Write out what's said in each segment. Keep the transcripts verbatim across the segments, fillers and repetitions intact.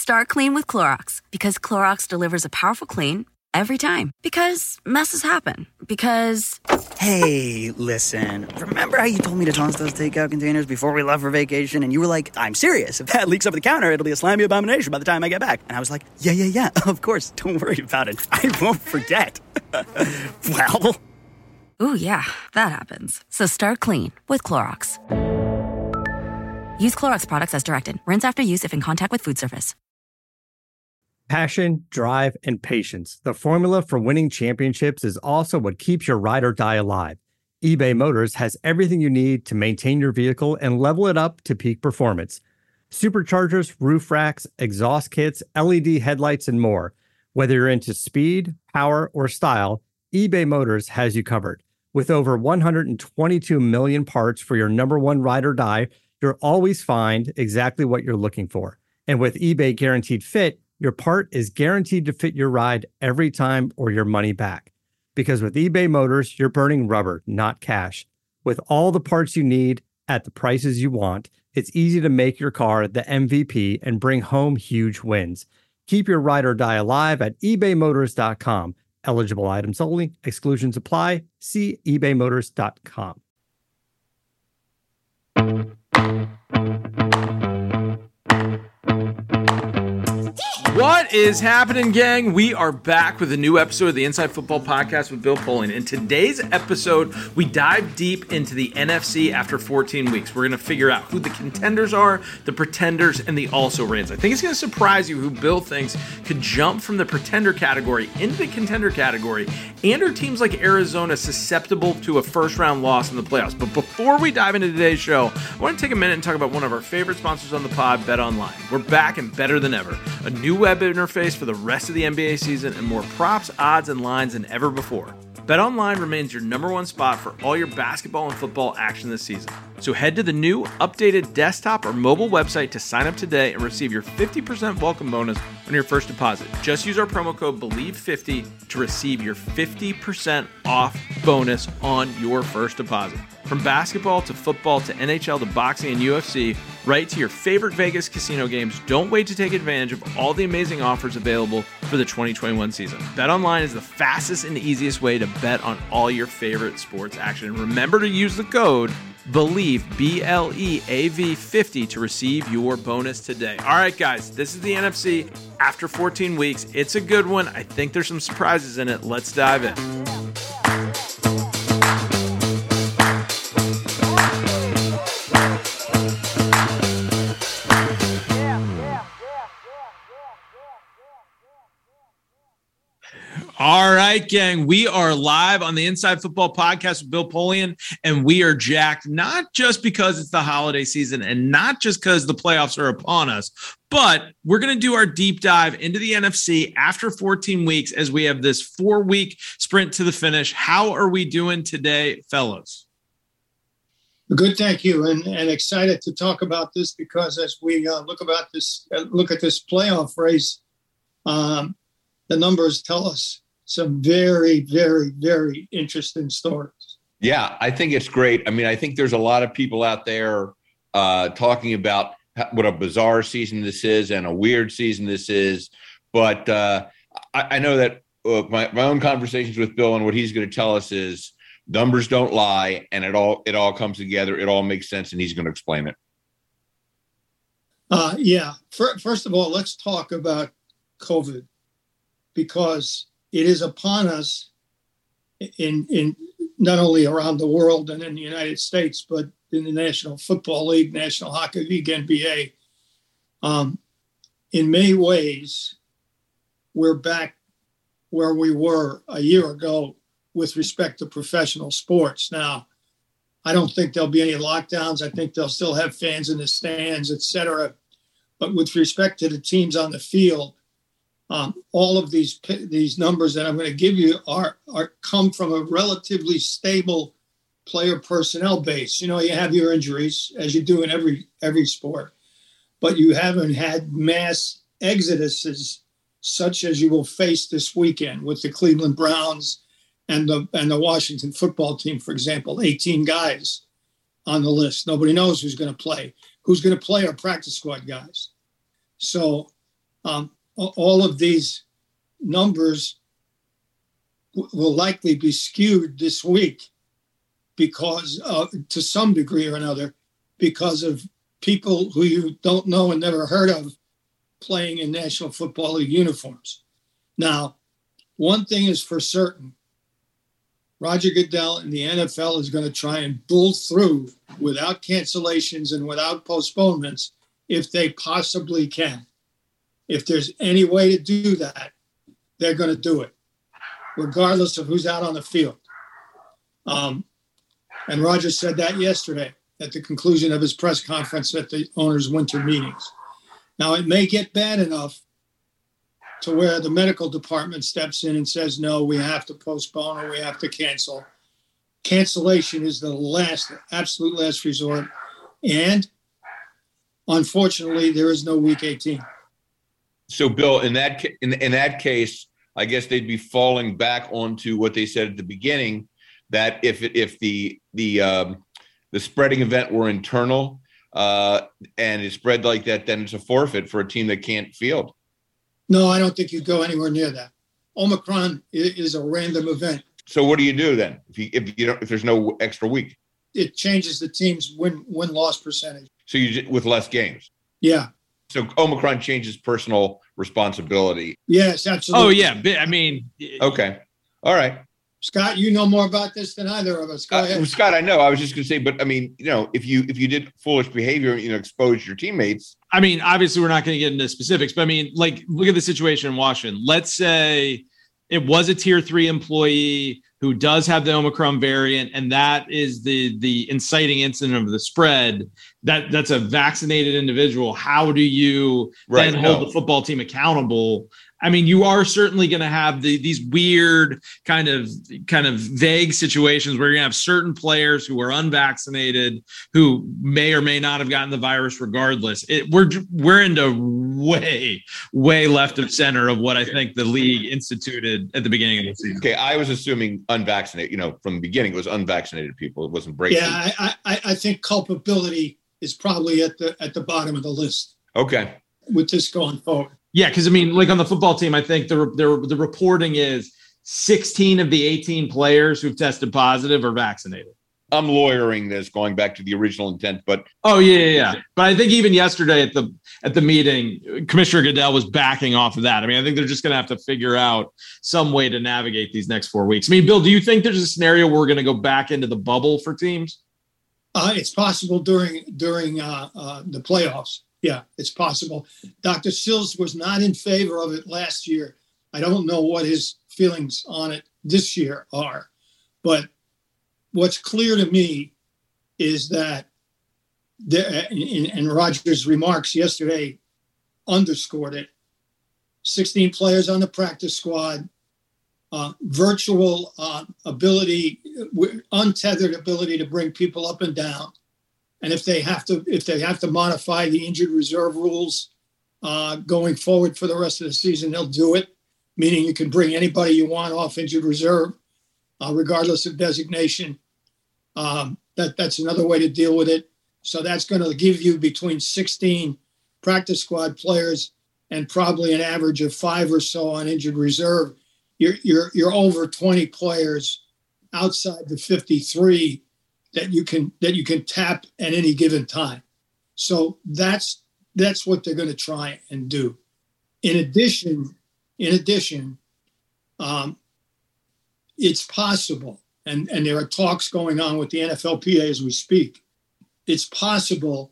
Start clean with Clorox, because Clorox delivers a powerful clean every time. Because messes happen. Because... Hey, listen. Remember how you told me to toss those takeout containers before we left for vacation? And you were like, I'm serious. If that leaks over the counter, it'll be a slimy abomination by the time I get back. And I was like, yeah, yeah, yeah, of course. Don't worry about it. I won't forget. Well... Ooh, yeah, that happens. So start clean with Clorox. Use Clorox products as directed. Rinse after use if in contact with food surface. Passion, drive, and patience. The formula for winning championships is also what keeps your ride or die alive. eBay Motors has everything you need to maintain your vehicle and level it up to peak performance. Superchargers, roof racks, exhaust kits, L E D headlights, and more. Whether you're into speed, power, or style, eBay Motors has you covered. With over one hundred twenty-two million parts for your number one ride or die, you'll always find exactly what you're looking for. And with eBay Guaranteed Fit, your part is guaranteed to fit your ride every time or your money back. Because with eBay Motors, you're burning rubber, not cash. With all the parts you need at the prices you want, it's easy to make your car the M V P and bring home huge wins. Keep your ride or die alive at ebay motors dot com. Eligible items only. Exclusions apply. See ebay motors dot com. What is happening, gang? We are back with a new episode of the Inside Football Podcast with Bill Polian. In today's episode, we dive deep into the N F C after fourteen weeks. We're going to figure out who the contenders are, the pretenders, and the also-rans. I think it's going to surprise you who Bill thinks could jump from the pretender category into the contender category, and are teams like Arizona susceptible to a first-round loss in the playoffs. But before we dive into today's show, I want to take a minute and talk about one of our favorite sponsors on the pod, BetOnline. We're back and better than ever. A new web interface for the rest of the N B A season and more props, odds, and lines than ever before. BetOnline remains your number one spot for all your basketball and football action this season. So head to the new, updated desktop or mobile website to sign up today and receive your fifty percent welcome bonus on your first deposit. Just use our promo code believe fifty to receive your fifty percent off bonus on your first deposit. From basketball to football to N H L to boxing and U F C, right to your favorite Vegas casino games, don't wait to take advantage of all the amazing offers available for the twenty twenty-one season. BetOnline is the fastest and easiest way to bet on all your favorite sports action. And remember to use the code BELIEVE, B L E A V fifty to receive your bonus today. All right, guys, this is the N F C after fourteen weeks. It's a good one. I think there's some surprises in it. Let's dive in. All right, gang, we are live on the Inside Football Podcast with Bill Polian, and we are jacked not just because it's the holiday season and not just because the playoffs are upon us, but we're going to do our deep dive into the N F C after fourteen weeks as we have this four-week sprint to the finish. How are we doing today, fellows? Good, thank you, and, and excited to talk about this because as we uh, look about this, uh, look at this playoff race, um, the numbers tell us some very, very, very interesting stories. Yeah, I think it's great. I mean, I think there's a lot of people out there uh, talking about what a bizarre season this is and a weird season this is. But uh, I, I know that uh, my, my own conversations with Bill and what he's going to tell us is numbers don't lie, and it all it all comes together. It all makes sense, and he's going to explain it. Uh, yeah. First of all, let's talk about COVID, because it is upon us in in not only around the world and in the United States, but in the National Football League, National Hockey League, N B A. Um, in many ways, we're back where we were a year ago with respect to professional sports. Now, I don't think there'll be any lockdowns. I think they'll still have fans in the stands, et cetera. But with respect to the teams on the field, Um, all of these these numbers that I'm going to give you are are come from a relatively stable player personnel base. You know, you have your injuries, as you do in every every sport, but you haven't had mass exoduses such as you will face this weekend with the Cleveland Browns and the and the Washington football team, for example. eighteen guys on the list. Nobody knows who's going to play. Who's going to play are practice squad guys. So Um, all of these numbers w- will likely be skewed this week because, uh, to some degree or another, because of people who you don't know and never heard of playing in National Football League uniforms. Now, one thing is for certain. Roger Goodell and the N F L is going to try and bull through without cancellations and without postponements if they possibly can. If there's any way to do that, they're going to do it, regardless of who's out on the field. Um, and Roger said that yesterday at the conclusion of his press conference at the owners' winter meetings. Now, it may get bad enough to where the medical department steps in and says, no, we have to postpone or we have to cancel. Cancellation is the last, absolute last resort. And unfortunately, there is no week eighteen. So, Bill, in that ca- in, in that case, I guess they'd be falling back onto what they said at the beginning, that if it, if the the um, the spreading event were internal uh, and it spread like that, then it's a forfeit for a team that can't field. No, I don't think you'd go anywhere near that. Omicron is a random event. So what do you do then if you if you don't if there's no extra week? It changes the team's win win loss percentage. So you with less games. Yeah. So Omicron changes personal responsibility. Yes, absolutely. Oh yeah, I mean, okay, all right. Scott, you know more about this than either of us. Go Uh, ahead. Scott, I know. I was just going to say, but I mean, you know, if you if you did foolish behavior, you know, expose your teammates. I mean, obviously, we're not going to get into specifics, but I mean, like, look at the situation in Washington. Let's say it was a tier three employee who does have the Omicron variant, and that is the the inciting incident of the spread. That that's a vaccinated individual. How do you Right, then hold no. the football team accountable? I mean, you are certainly going to have the, these weird kind of kind of vague situations where you're going to have certain players who are unvaccinated who may or may not have gotten the virus regardless. It, we're we're into way, way left of center of what I think the league instituted at the beginning of the season. Okay, I was assuming unvaccinated. You know, from the beginning, it was unvaccinated people. It wasn't breaking. Yeah, I, I, I think culpability is probably at the at the bottom of the list Okay. with this going forward. Yeah, because I mean, like on the football team, I think the, the the reporting is sixteen of the eighteen players who've tested positive are vaccinated. I'm lawyering this, going back to the original intent, but Oh yeah, yeah, yeah. But I think even yesterday at the at the meeting, Commissioner Goodell was backing off of that. I mean, I think they're just going to have to figure out some way to navigate these next four weeks. I mean, Bill, do you think there's a scenario where we're going to go back into the bubble for teams? Uh, it's possible during during uh, uh, the playoffs. Yeah, it's possible. Doctor Sills was not in favor of it last year. I don't know what his feelings on it this year are, but what's clear to me is that there, and, and Roger's remarks yesterday underscored it. sixteen players on the practice squad, uh, virtual uh, ability, untethered ability to bring people up and down. And if they have to, if they have to modify the injured reserve rules uh, going forward for the rest of the season, they'll do it. Meaning you can bring anybody you want off injured reserve, uh, regardless of designation. Um, that that's another way to deal with it. So that's going to give you between sixteen practice squad players and probably an average of five or so on injured reserve. You're you're you're over twenty players outside the fifty-three that you can that you can tap at any given time. So that's that's what they're going to try and do. In addition, in addition, um, it's possible, and, and there are talks going on with the N F L P A as we speak. It's possible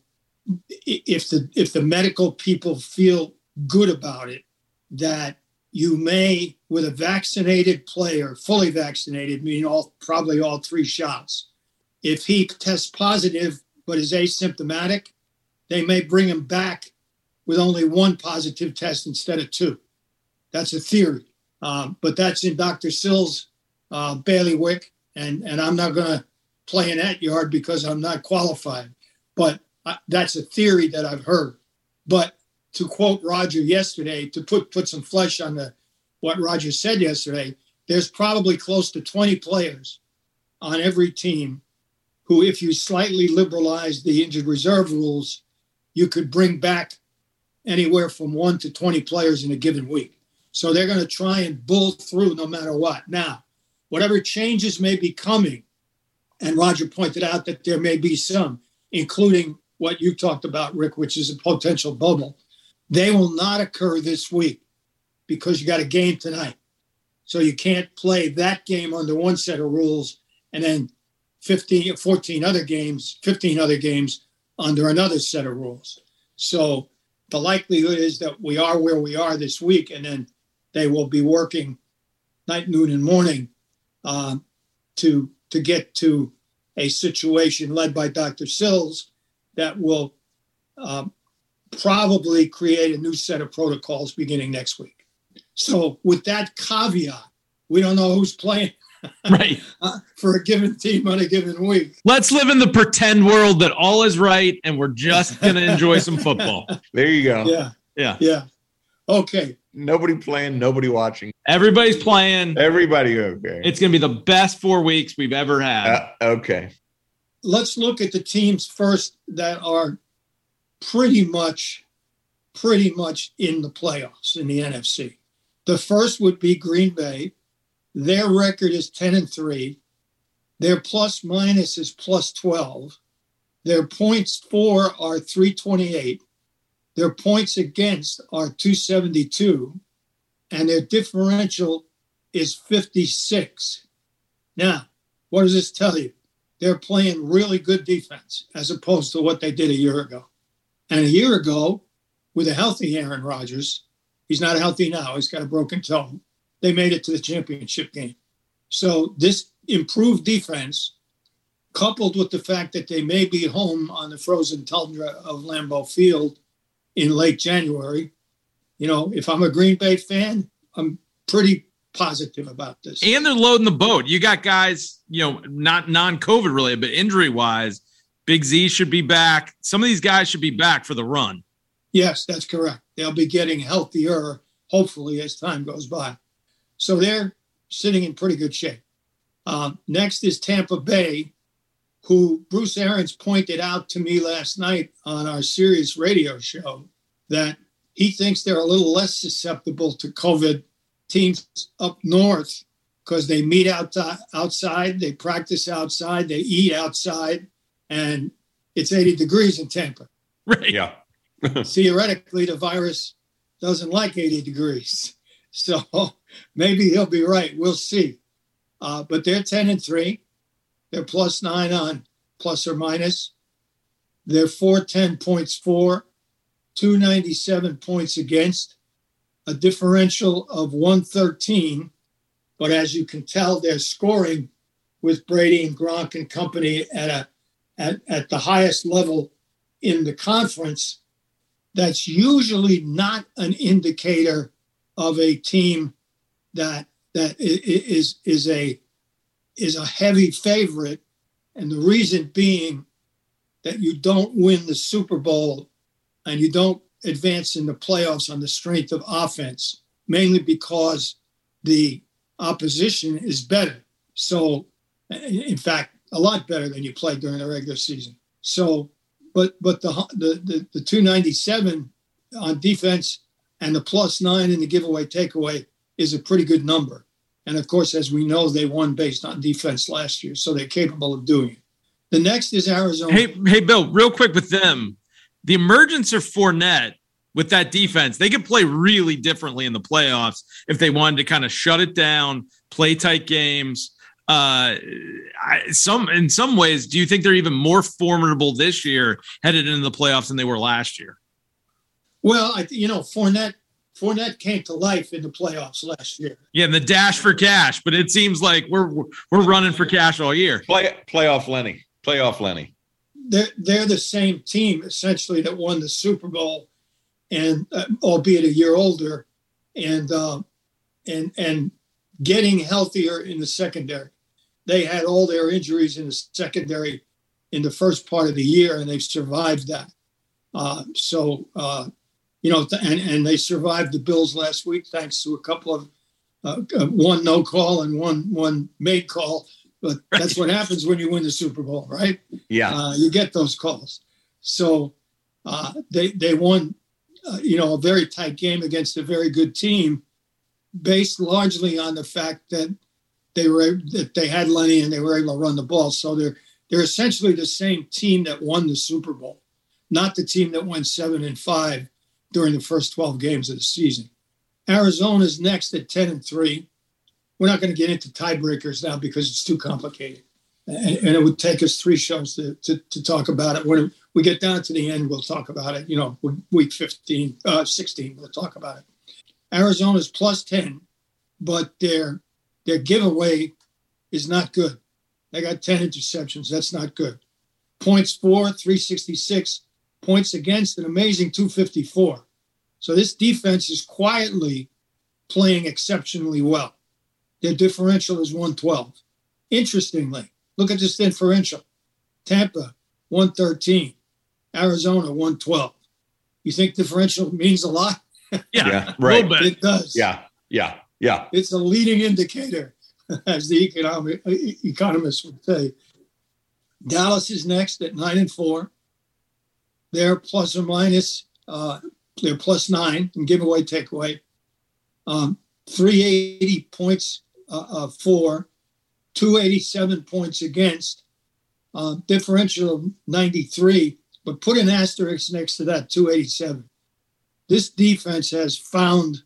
if the if the medical people feel good about it, that you may, with a vaccinated player, fully vaccinated, meaning all probably all three shots. If he tests positive but is asymptomatic, they may bring him back with only one positive test instead of two. That's a theory, um, but that's in Doctor Sills' uh, bailiwick, and, and I'm not going to play in that yard because I'm not qualified. But I, that's a theory that I've heard. But to quote Roger yesterday, to put, put some flesh on the what Roger said yesterday, there's probably close to twenty players on every team who, if you slightly liberalize the injured reserve rules, you could bring back anywhere from one to twenty players in a given week. So they're going to try and bull through no matter what. Now, whatever changes may be coming, and Roger pointed out that there may be some, including what you talked about, Rick, which is a potential bubble, they will not occur this week because you got a game tonight. So you can't play that game under one set of rules and then fifteen, fourteen other games, fifteen other games under another set of rules. So the likelihood is that we are where we are this week, and then they will be working night, noon, and morning uh, to to get to a situation led by Doctor Sills that will uh, probably create a new set of protocols beginning next week. So with that caveat, we don't know who's playing right uh, for a given team on a given week. Let's live in the pretend world that all is right and we're just going to enjoy some football. There you go. Yeah. Yeah. Yeah. Okay. Nobody playing, nobody watching. Everybody's playing. Everybody okay. It's going to be the best four weeks we've ever had. Uh, okay. Let's look at the teams first that are pretty much, pretty much in the playoffs in the N F C. The first would be Green Bay. Their record is ten and three. Their plus minus is plus twelve. Their points for are three twenty-eight. Their points against are two seventy-two. And their differential is fifty-six. Now, what does this tell you? They're playing really good defense as opposed to what they did a year ago. And a year ago, with a healthy Aaron Rodgers, he's not healthy now. He's got a broken toe. They made it to the championship game. So this improved defense, coupled with the fact that they may be home on the frozen tundra of Lambeau Field in late January, you know, if I'm a Green Bay fan, I'm pretty positive about this. And they're loading the boat. You got guys, you know, not non-COVID related, but injury-wise, Big Z should be back. Some of these guys should be back for the run. Yes, that's correct. They'll be getting healthier, hopefully, as time goes by. So they're sitting in pretty good shape. Uh, next is Tampa Bay, who Bruce Arians pointed out to me last night on our Sirius radio show that he thinks they're a little less susceptible to COVID teams up north because they meet out, outside, they practice outside, they eat outside, and it's eighty degrees in Tampa. Right. Yeah. Theoretically, the virus doesn't like eighty degrees. So maybe he'll be right. We'll see. Uh, but they're ten and three. They're plus nine on plus or minus. They're four ten points for, two ninety-seven points against, a differential of one thirteen. But as you can tell, they're scoring with Brady and Gronk and company at a at, at the highest level in the conference. That's usually not an indicator of a team that that is is a is a heavy favorite, and the reason being that you don't win the Super Bowl and you don't advance in the playoffs on the strength of offense, mainly because the opposition is better. So, in fact, a lot better than you played during the regular season. So, but but the the the, the two ninety-seven on defense and the plus nine in the giveaway takeaway is a pretty good number. And of course, as we know, they won based on defense last year, so they're capable of doing it. The next is Arizona. Hey, hey, Bill, real quick with them, the emergence of Fournette with that defense, they could play really differently in the playoffs if they wanted to kind of shut it down, play tight games. Uh, I, some in some ways, do you think they're even more formidable this year headed into the playoffs than they were last year? Well, I you know, Fournette Fournette came to life in the playoffs last year. Yeah, and the dash for cash, but it seems like we're we're running for cash all year. Play playoff Lenny, playoff Lenny. They're they're the same team essentially that won the Super Bowl, and uh, albeit a year older, and uh, and and getting healthier in the secondary. They had all their injuries in the secondary in the first part of the year, and they've survived that. Uh, so, uh, you know, and, and they survived the Bills last week thanks to a couple of uh, one no call and one one made call. But right. That's what happens when you win the Super Bowl, right? Yeah, uh, you get those calls. So uh, they they won uh, you know, a very tight game against a very good team, based largely on the fact that they were that they had Lenny and they were able to run the ball. So they're they're essentially the same team that won the Super Bowl, not the team that went seven and five during the first twelve games of the season. Arizona's next at ten and three. We're not going to get into tiebreakers now because it's too complicated. And, and it would take us three shows to, to, to talk about it. When we get down to the end, we'll talk about it. You know, week fifteen, uh, sixteen, we'll talk about it. Arizona's plus ten, but their their giveaway is not good. They got ten interceptions. That's not good. Points for, three sixty-six. Points against, an amazing two fifty-four. So this defense is quietly playing exceptionally well. Their differential is one twelve. Interestingly, look at this differential. Tampa, one thirteen. Arizona, one twelve. You think differential means a lot? Yeah, yeah, right. It does. Yeah, yeah, yeah. It's a leading indicator, as the economic, economists would say. Dallas is next at nine and four. They're plus or minus, uh, they're plus nine in giveaway, takeaway. Um, three eighty points uh, uh, for, two eighty-seven points against, uh, differential of ninety-three, but put an asterisk next to that, two eighty-seven. This defense has found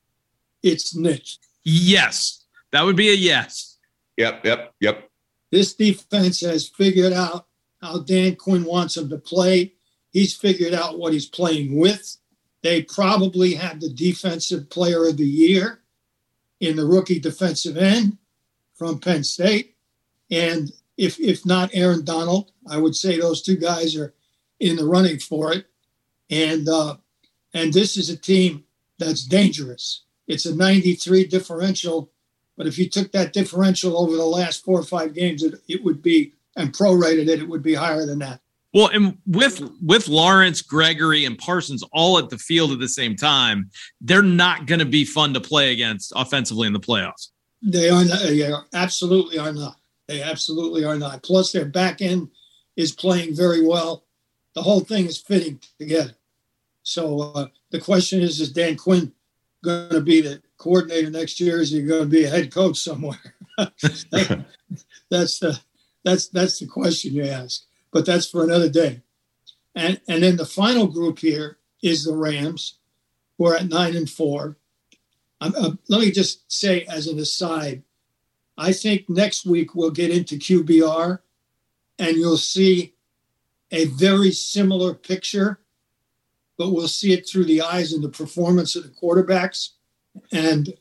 its niche. Yes, that would be a yes. Yep, yep, yep. This defense has figured out how Dan Quinn wants them to play. He's figured out what he's playing with. They probably have the defensive player of the year in the rookie defensive end from Penn State. And if if not Aaron Donald, I would say those two guys are in the running for it. And uh, and this is a team that's dangerous. It's a ninety-three differential, but if you took that differential over the last four or five games, it, it would be, and prorated it, it would be higher than that. Well, and with with Lawrence, Gregory, and Parsons all at the field at the same time, they're not going to be fun to play against offensively in the playoffs. They are not, they are, absolutely are not. They absolutely are not. Plus, their back end is playing very well. The whole thing is fitting together. So uh, the question is, is Dan Quinn going to be the coordinator next year? Is he going to be a head coach somewhere? that, that's the that's that's the question you ask. But that's for another day. And and then the final group here is the Rams, who are at nine and four. Um, uh, let me just say as an aside, I think next week we'll get into Q B R and you'll see a very similar picture, but we'll see it through the eyes and the performance of the quarterbacks. And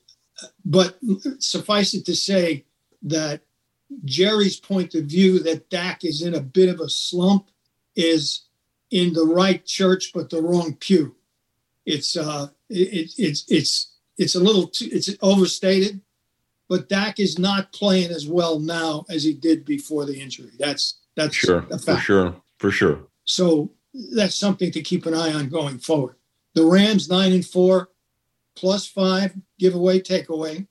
but suffice it to say that Jerry's point of view that Dak is in a bit of a slump is in the right church, but the wrong pew. It's uh, it, it's it's it's a little too, it's overstated, but Dak is not playing as well now as he did before the injury. That's that's sure, a fact. for sure, for sure. So that's something to keep an eye on going forward. The Rams nine and four, plus five giveaway takeaway.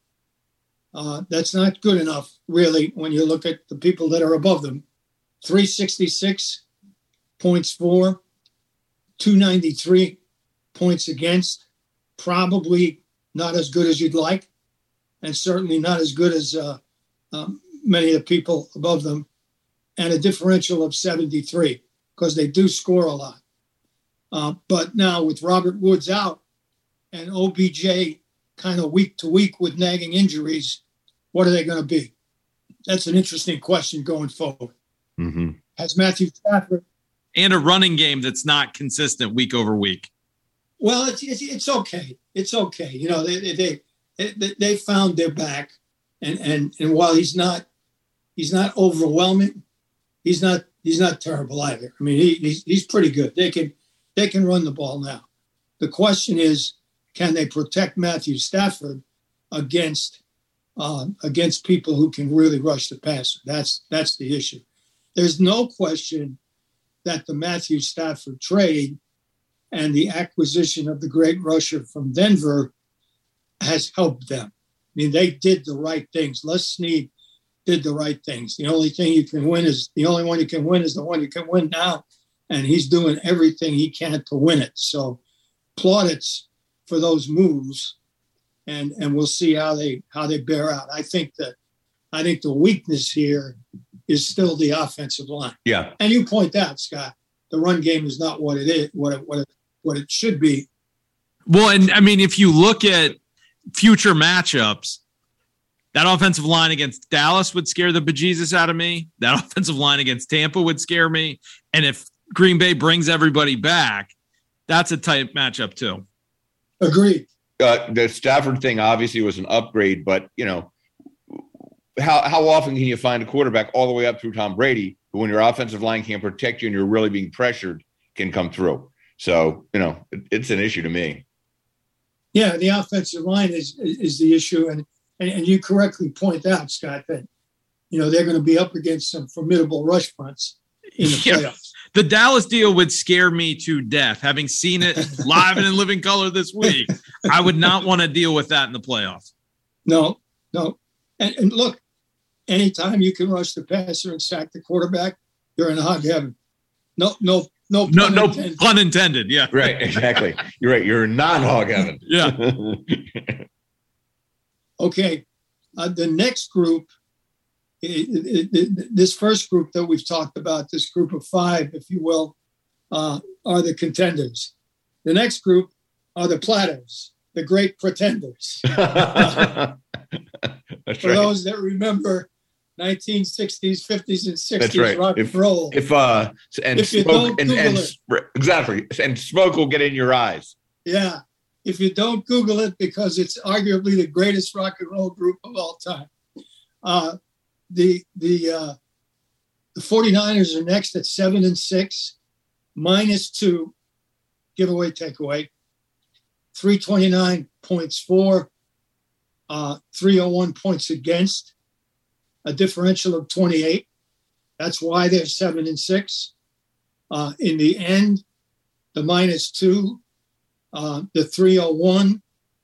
Uh, that's not good enough, really, when you look at the people that are above them. three sixty-six points for, two ninety-three points against. Probably not as good as you'd like, and certainly not as good as uh, um, many of the people above them. And a differential of seventy-three, because they do score a lot. Uh, but now with Robert Woods out and O B J kind of week to week with nagging injuries, what are they going to be? That's an interesting question going forward. Mm-hmm. Has Matthew Stafford and a running game that's not consistent week over week? Well, it's it's, it's okay. It's okay. You know, they they they they found their back, and and and while he's not he's not overwhelming, he's not he's not terrible either. I mean, he, he's he's pretty good. They can they can run the ball now. The question is, can they protect Matthew Stafford against uh, against people who can really rush the passer? That's that's the issue. There's no question that the Matthew Stafford trade and the acquisition of the great rusher from Denver has helped them. I mean, they did the right things. Les Snead did the right things. The only thing you can win is the only one you can win is the one you can win now, and he's doing everything he can to win it. So plaudits for those moves, and and we'll see how they how they bear out. I think that I think the weakness here is still the offensive line. Yeah, and you point out, Scott, the run game is not what it is, what it what it, what it should be. Well, and I mean, if you look at future matchups, that offensive line against Dallas would scare the bejesus out of me. That offensive line against Tampa would scare me. And if Green Bay brings everybody back, that's a tight matchup too. Agreed. Uh, the Stafford thing obviously was an upgrade, but you know, how how often can you find a quarterback all the way up through Tom Brady who, when your offensive line can't protect you and you're really being pressured, can come through? So you know, it, it's an issue to me. Yeah, the offensive line is is the issue, and, and and you correctly point out, Scott, that you know they're going to be up against some formidable rush fronts in the yeah. playoffs. The Dallas deal would scare me to death. Having seen it live and in living color this week, I would not want to deal with that in the playoffs. No, no, and, and look, anytime you can rush the passer and sack the quarterback, you're in hog heaven. No, no. No, pun no, no intended. pun intended. Yeah, right. Exactly. You're right. You're non-hog heaven. Yeah. Okay. Uh, the next group, it, it, it, this first group that we've talked about, this group of five, if you will, uh, are the contenders. The next group are the platters, the great pretenders. That's For right. those that remember nineteen sixties, fifties, and sixties That's right. rock If, and roll. if uh and If you smoke don't and, Google and it. sp- exactly and smoke will get in your eyes. Yeah. If you don't Google it, because it's arguably the greatest rock and roll group of all time. Uh, the the uh, the 49ers are next at seven and six, minus two, giveaway, takeaway, three twenty-nine points for, uh, three oh one points against, a differential of twenty-eight. That's why they're seven and six. Uh, in the end, the minus two, uh, the three oh one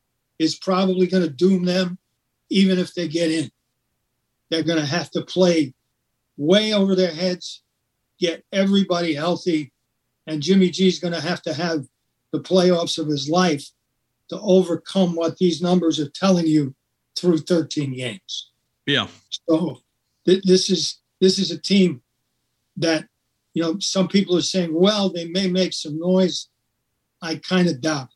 is probably going to doom them, even if they get in. They're going to have to play way over their heads, get everybody healthy, and Jimmy G's going to have to have the playoffs of his life to overcome what these numbers are telling you through thirteen games. Yeah. So th- this is this is a team that, you know, some people are saying, well, they may make some noise. I kind of doubt.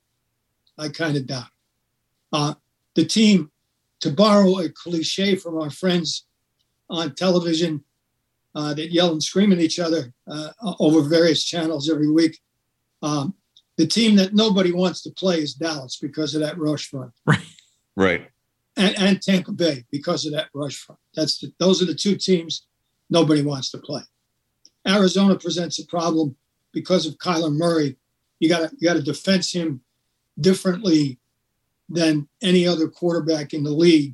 I kind of doubt. Uh, the team, to borrow a cliche from our friends on television uh, that yell and scream at each other uh, over various channels every week, um, the team that nobody wants to play is Dallas because of that rush front. Right. Right. And, and Tampa Bay because of that rush front. That's the, those are the two teams nobody wants to play. Arizona presents a problem because of Kyler Murray. You got to you got to defense him differently than any other quarterback in the league.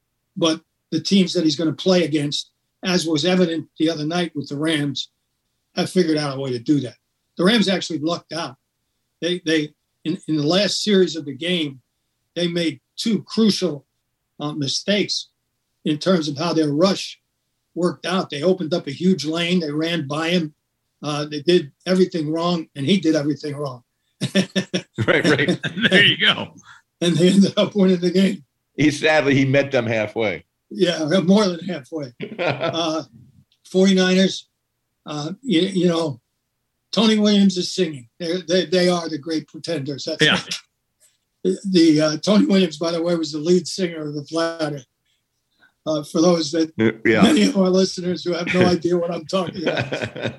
But the teams that he's going to play against, as was evident the other night with the Rams, have figured out a way to do that. The Rams actually lucked out. They they in, in the last series of the game, they made two crucial uh, mistakes in terms of how their rush worked out. They opened up a huge lane. They ran by him. Uh, they did everything wrong, and he did everything wrong. Right, right. There you go. And they ended up winning the game. He sadly he met them halfway. Yeah, more than halfway. Uh, 49ers, uh, you, you know, Tony Williams is singing. They're, they they are the great pretenders. That's Yeah. right. The, the uh, Tony Williams, by the way, was the lead singer of the Platter. Uh, for those that Yeah. many of our listeners who have no idea what I'm talking about.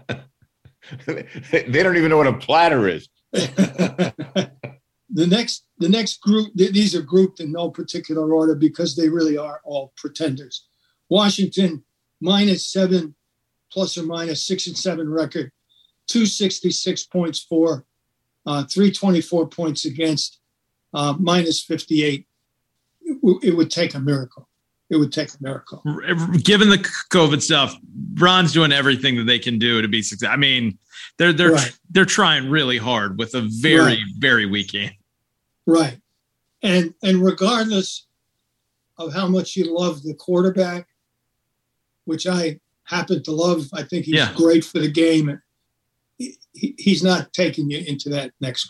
They don't even know what a platter is. the next the next group, th- these are grouped in no particular order because they really are all pretenders. Washington, minus seven, plus or minus six and seven record, two sixty-six points for, uh, three twenty-four points against, uh, minus fifty-eight. It, w- it would take a miracle. It would take a miracle. Given the COVID stuff, Ron's doing everything that they can do to be successful. I mean, they're they're Right. they're trying really hard with a very Right. very weak game. Right. And and regardless of how much you love the quarterback, which I happen to love, I think he's Yeah. great for the game. He, he- he's not taking you into that next group.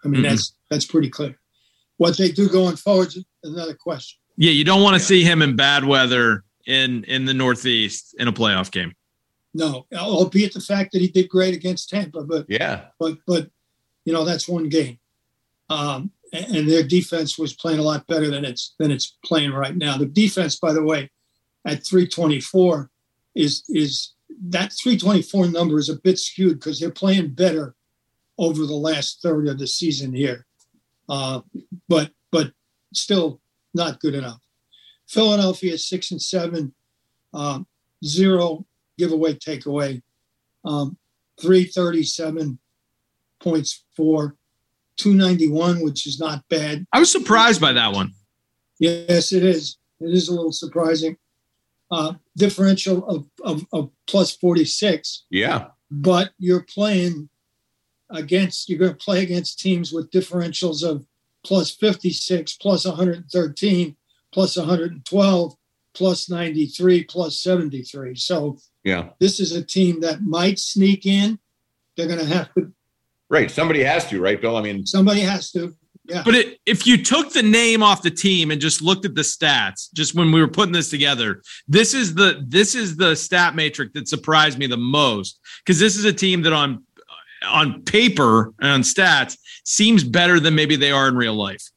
I mean, Mm-hmm. that's that's pretty clear. What they do going forward is another question. Yeah, you don't want to see him in bad weather in, in the Northeast in a playoff game. No, albeit the fact that he did great against Tampa, but Yeah. but but you know, that's one game. Um, and, and their defense was playing a lot better than it's than it's playing right now. The defense, by the way, at three twenty-four is is that three twenty-four number is a bit skewed because they're playing better over the last third of the season here. Uh, but but still not good enough. Philadelphia six and seven, um, zero giveaway takeaway, um, three thirty-seven points for two ninety-one, which is not bad. I was surprised by that one. Yes, it is. It is a little surprising. Uh, differential of, of, of plus forty-six, Yeah. but you're playing against, you're going to play against teams with differentials of plus fifty-six, plus one hundred thirteen, plus one hundred twelve, plus ninety-three, plus seventy-three. So Yeah. this is a team that might sneak in. They're going to have to, Right. Somebody has to, right, Bill? I mean, somebody has to. Yeah. But it, if you took the name off the team and just looked at the stats, just when we were putting this together, this is the this is the stat matrix that surprised me the most, because this is a team that on on paper and on stats seems better than maybe they are in real life.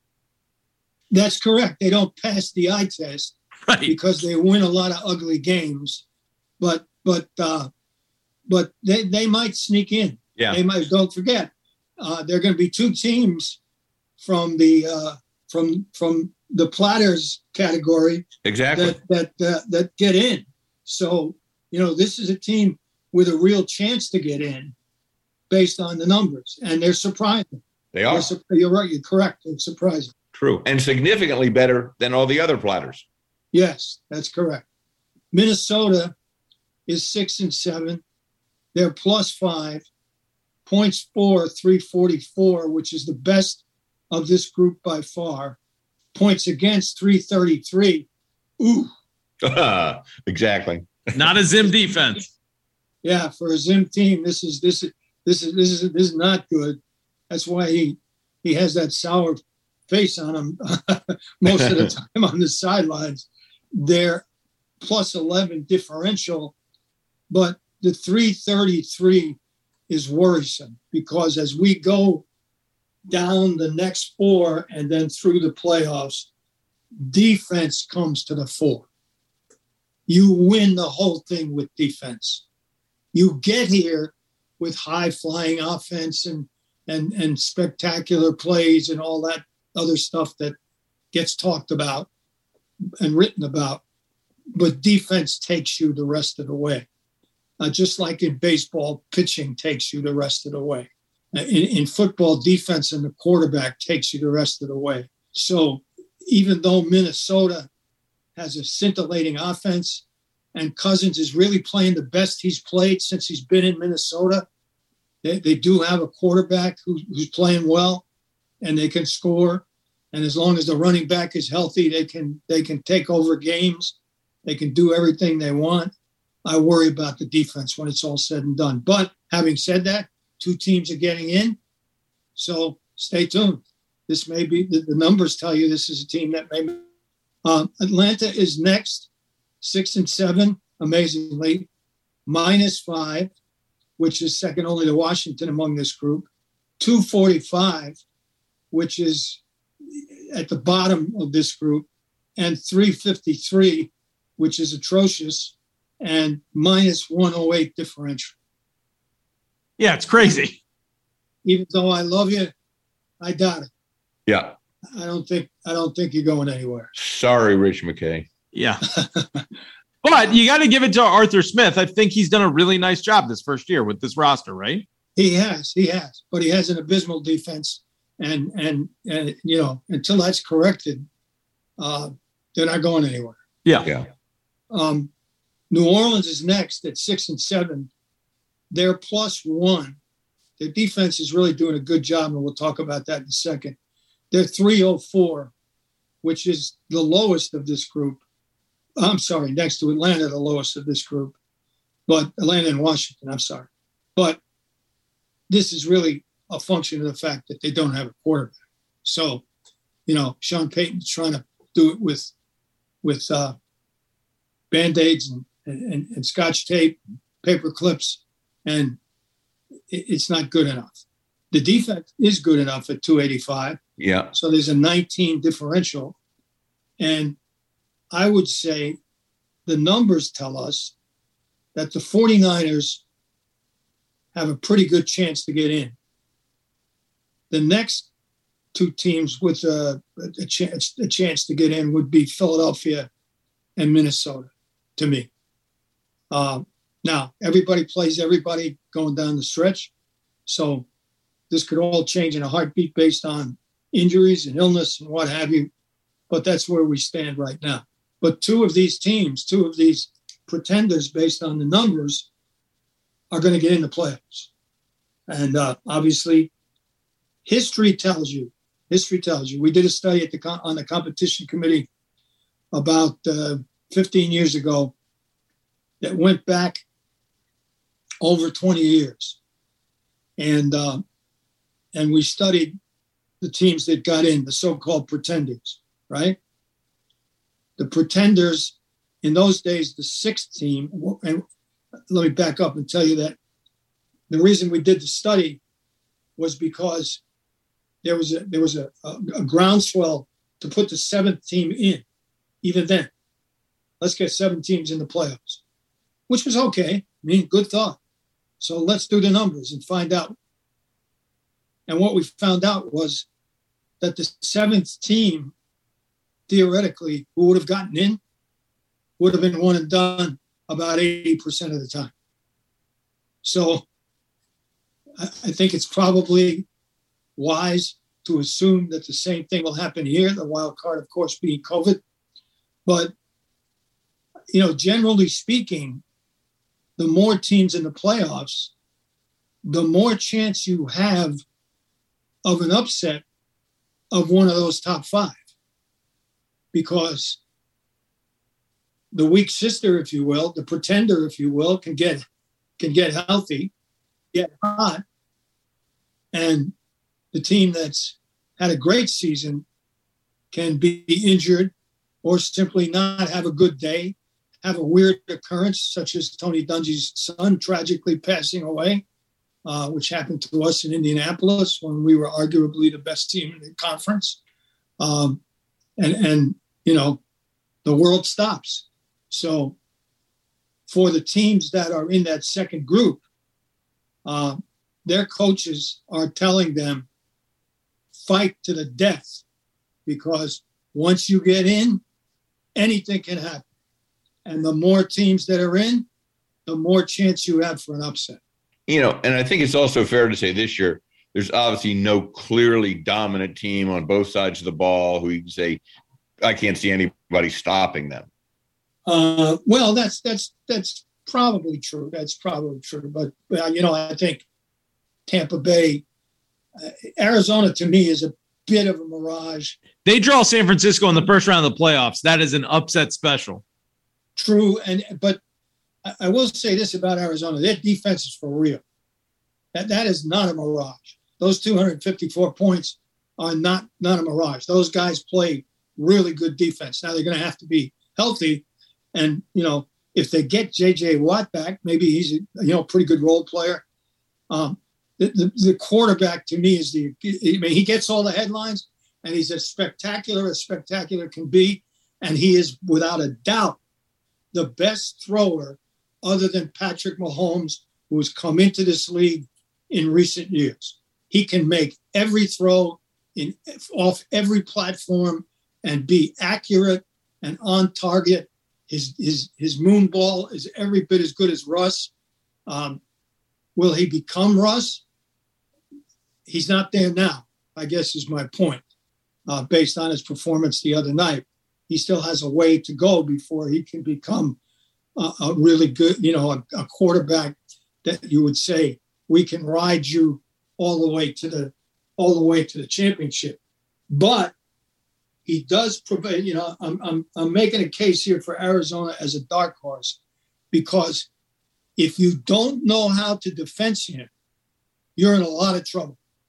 That's correct. They don't pass the eye test, Right. because they win a lot of ugly games, but but uh, but they, they might sneak in. yeah. They might. Don't forget, uh, there are going to be two teams from the uh, from from the platters category Exactly. that that uh, that get in. So you know, this is a team with a real chance to get in, based on the numbers, and they're surprising. They are. They're su- you're right. You're correct. It's surprising. True. And significantly better than all the other platters. Yes, that's correct. Minnesota is six and seven. They're plus five. Points for three forty-four, which is the best of this group by far. Points against three thirty-three. Ooh, Exactly. Not a Zim defense. yeah, for a Zim team, this is this is this is this is this is not good. That's why he he has that sour face on him most of the time on the sidelines. They're plus eleven differential, but the three thirty-three is worrisome because as we go down the next four and then through the playoffs, defense comes to the fore. You win the whole thing with defense. You get here with high flying offense and and and spectacular plays and all that other stuff that gets talked about and written about, but defense takes you the rest of the way. Uh, just like in baseball, pitching takes you the rest of the way. Uh, in, in football, defense and the quarterback takes you the rest of the way. So even though Minnesota has a scintillating offense and Cousins is really playing the best he's played since he's been in Minnesota, they, they do have a quarterback who, who's playing well and they can score. And as long as the running back is healthy, they can they can take over games. They can do everything they want. I worry about the defense when it's all said and done. But having said that, two teams are getting in. So stay tuned. This may be, the, the numbers tell you this is a team that may. Um, Atlanta is next, six and seven, amazingly, minus five, which is second only to Washington among this group, two forty-five, which is at the bottom of this group, and three fifty-three, which is atrocious, and minus one oh eight differential. Yeah, it's crazy. Even though I love you, I doubt it. Yeah. I don't think I don't think you're going anywhere. Sorry, Rich McKay. Yeah. But you got to give it to Arthur Smith. I think he's done a really nice job this first year with this roster, right? He has, he has, but he has an abysmal defense, and and and you know, until that's corrected, uh, they're not going anywhere. Yeah. Yeah. Um, New Orleans is next at six and seven. They're plus one. Their defense is really doing a good job, and we'll talk about that in a second. They're three oh four, which is the lowest of this group. I'm sorry, next to Atlanta, the lowest of this group. But Atlanta and Washington, I'm sorry. But this is really a function of the fact that they don't have a quarterback. So, you know, Sean Payton's trying to do it with with uh, Band-Aids and, and, and Scotch tape, paper clips, and it, it's not good enough. The defense is good enough at two eighty-five. Yeah. So there's a nineteen differential. And I would say the numbers tell us that the 49ers have a pretty good chance to get in. The next two teams with a, a, chance, a chance to get in would be Philadelphia and Minnesota, to me. Uh, now, everybody plays everybody going down the stretch. So this could all change in a heartbeat based on injuries and illness and what have you. But that's where we stand right now. But two of these teams, two of these pretenders based on the numbers are going to get in the playoffs. And uh, obviously, history tells you, history tells you, we did a study at the on the competition committee about uh, fifteen years ago that went back over twenty years. And uh, and we studied the teams that got in, the so-called pretenders, right? The pretenders, in those days, the sixth team, and let me back up and tell you that the reason we did the study was because there was a there was a, a, a groundswell to put the seventh team in, even then. Let's get seven teams in the playoffs, which was okay. I mean, good thought. So let's do the numbers and find out. And what we found out was that the seventh team, theoretically, who would have gotten in, would have been one and done about eighty percent of the time. So I, I think it's probably wise to assume that the same thing will happen here, the wild card, of course, being COVID. But, you know, generally speaking, the more teams in the playoffs, the more chance you have of an upset of one of those top five. Because the weak sister, if you will, the pretender, if you will, can get can get healthy, get hot, and the team that's had a great season can be injured or simply not have a good day, have a weird occurrence, such as Tony Dungy's son tragically passing away, uh, which happened to us in Indianapolis when we were arguably the best team in the conference. Um, and, and, you know, the world stops. So for the teams that are in that second group, uh, their coaches are telling them, fight to the death, because once you get in, anything can happen. And the more teams that are in, the more chance you have for an upset. You know, and I think it's also fair to say this year, there's obviously no clearly dominant team on both sides of the ball who you can say, I can't see anybody stopping them. Uh, well, that's that's that's probably true. That's probably true. But, uh, you know, I think Tampa Bay, uh, Arizona to me is a bit of a mirage. They draw San Francisco in the first round of the playoffs. That is an upset special. True. And but I, I will say this about Arizona. Their defense is for real. That That is not a mirage. Those two hundred fifty-four points are not, not a mirage. Those guys play really good defense. Now they're going to have to be healthy. And, you know, if they get J J Watt back, maybe he's a you know pretty good role player. Um, the, the, the quarterback to me is the, I mean, he gets all the headlines and he's as spectacular as spectacular can be. And he is without a doubt the best thrower other than Patrick Mahomes, who has come into this league in recent years. He can make every throw in off every platform and be accurate and on target. His his his moon ball is every bit as good as Russ. Um, will he become Russ? He's not there now, I guess is my point, uh, based on his performance the other night. He still has a way to go before he can become a, a really good, you know, a, a quarterback that you would say, we can ride you all the way to the all the way to the championship. But he does provide, you know, I'm, I'm, I'm making a case here for Arizona as a dark horse, because if you don't know how to defend him, you're in a lot of trouble.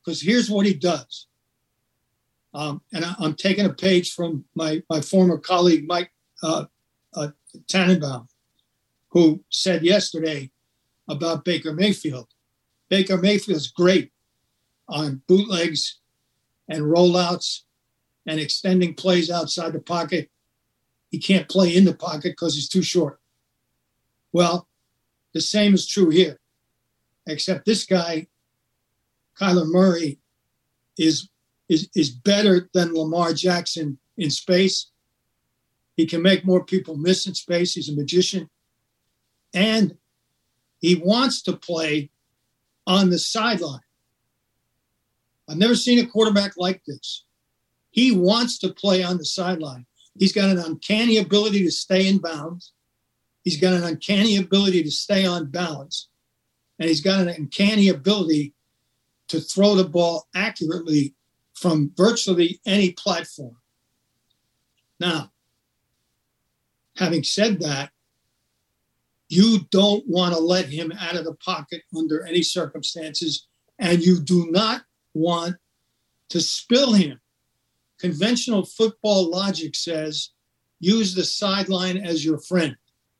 because here's what he does. Um, and I, I'm taking a page from my, my former colleague, Mike uh, uh, Tannenbaum, who said yesterday about Baker Mayfield. Baker Mayfield's great on bootlegs and rollouts and extending plays outside the pocket. He can't play in the pocket because he's too short. Well, the same is true here, except this guy, Kyler Murray, is, is, is better than Lamar Jackson in space. He can make more people miss in space. He's a magician. And he wants to play on the sideline. I've never seen a quarterback like this. He wants to play on the sideline. He's got an uncanny ability to stay in bounds. He's got an uncanny ability to stay on balance. And he's got an uncanny ability to throw the ball accurately from virtually any platform. Now, having said that, you don't want to let him out of the pocket under any circumstances, and you do not want to spill him. Conventional football logic says use the sideline as your friend.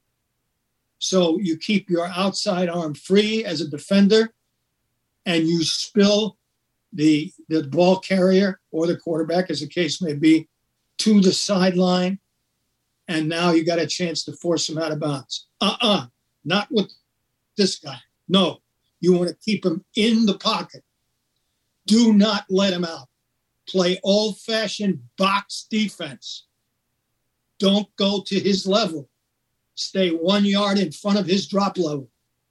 So you keep your outside arm free as a defender, and you spill the, the ball carrier or the quarterback, as the case may be, to the sideline, and now you got a chance to force him out of bounds. Uh-uh, not with this guy. No, you want to keep him in the pocket. Do not let him out. Play old-fashioned box defense. Don't go to his level. Stay one yard in front of his drop level.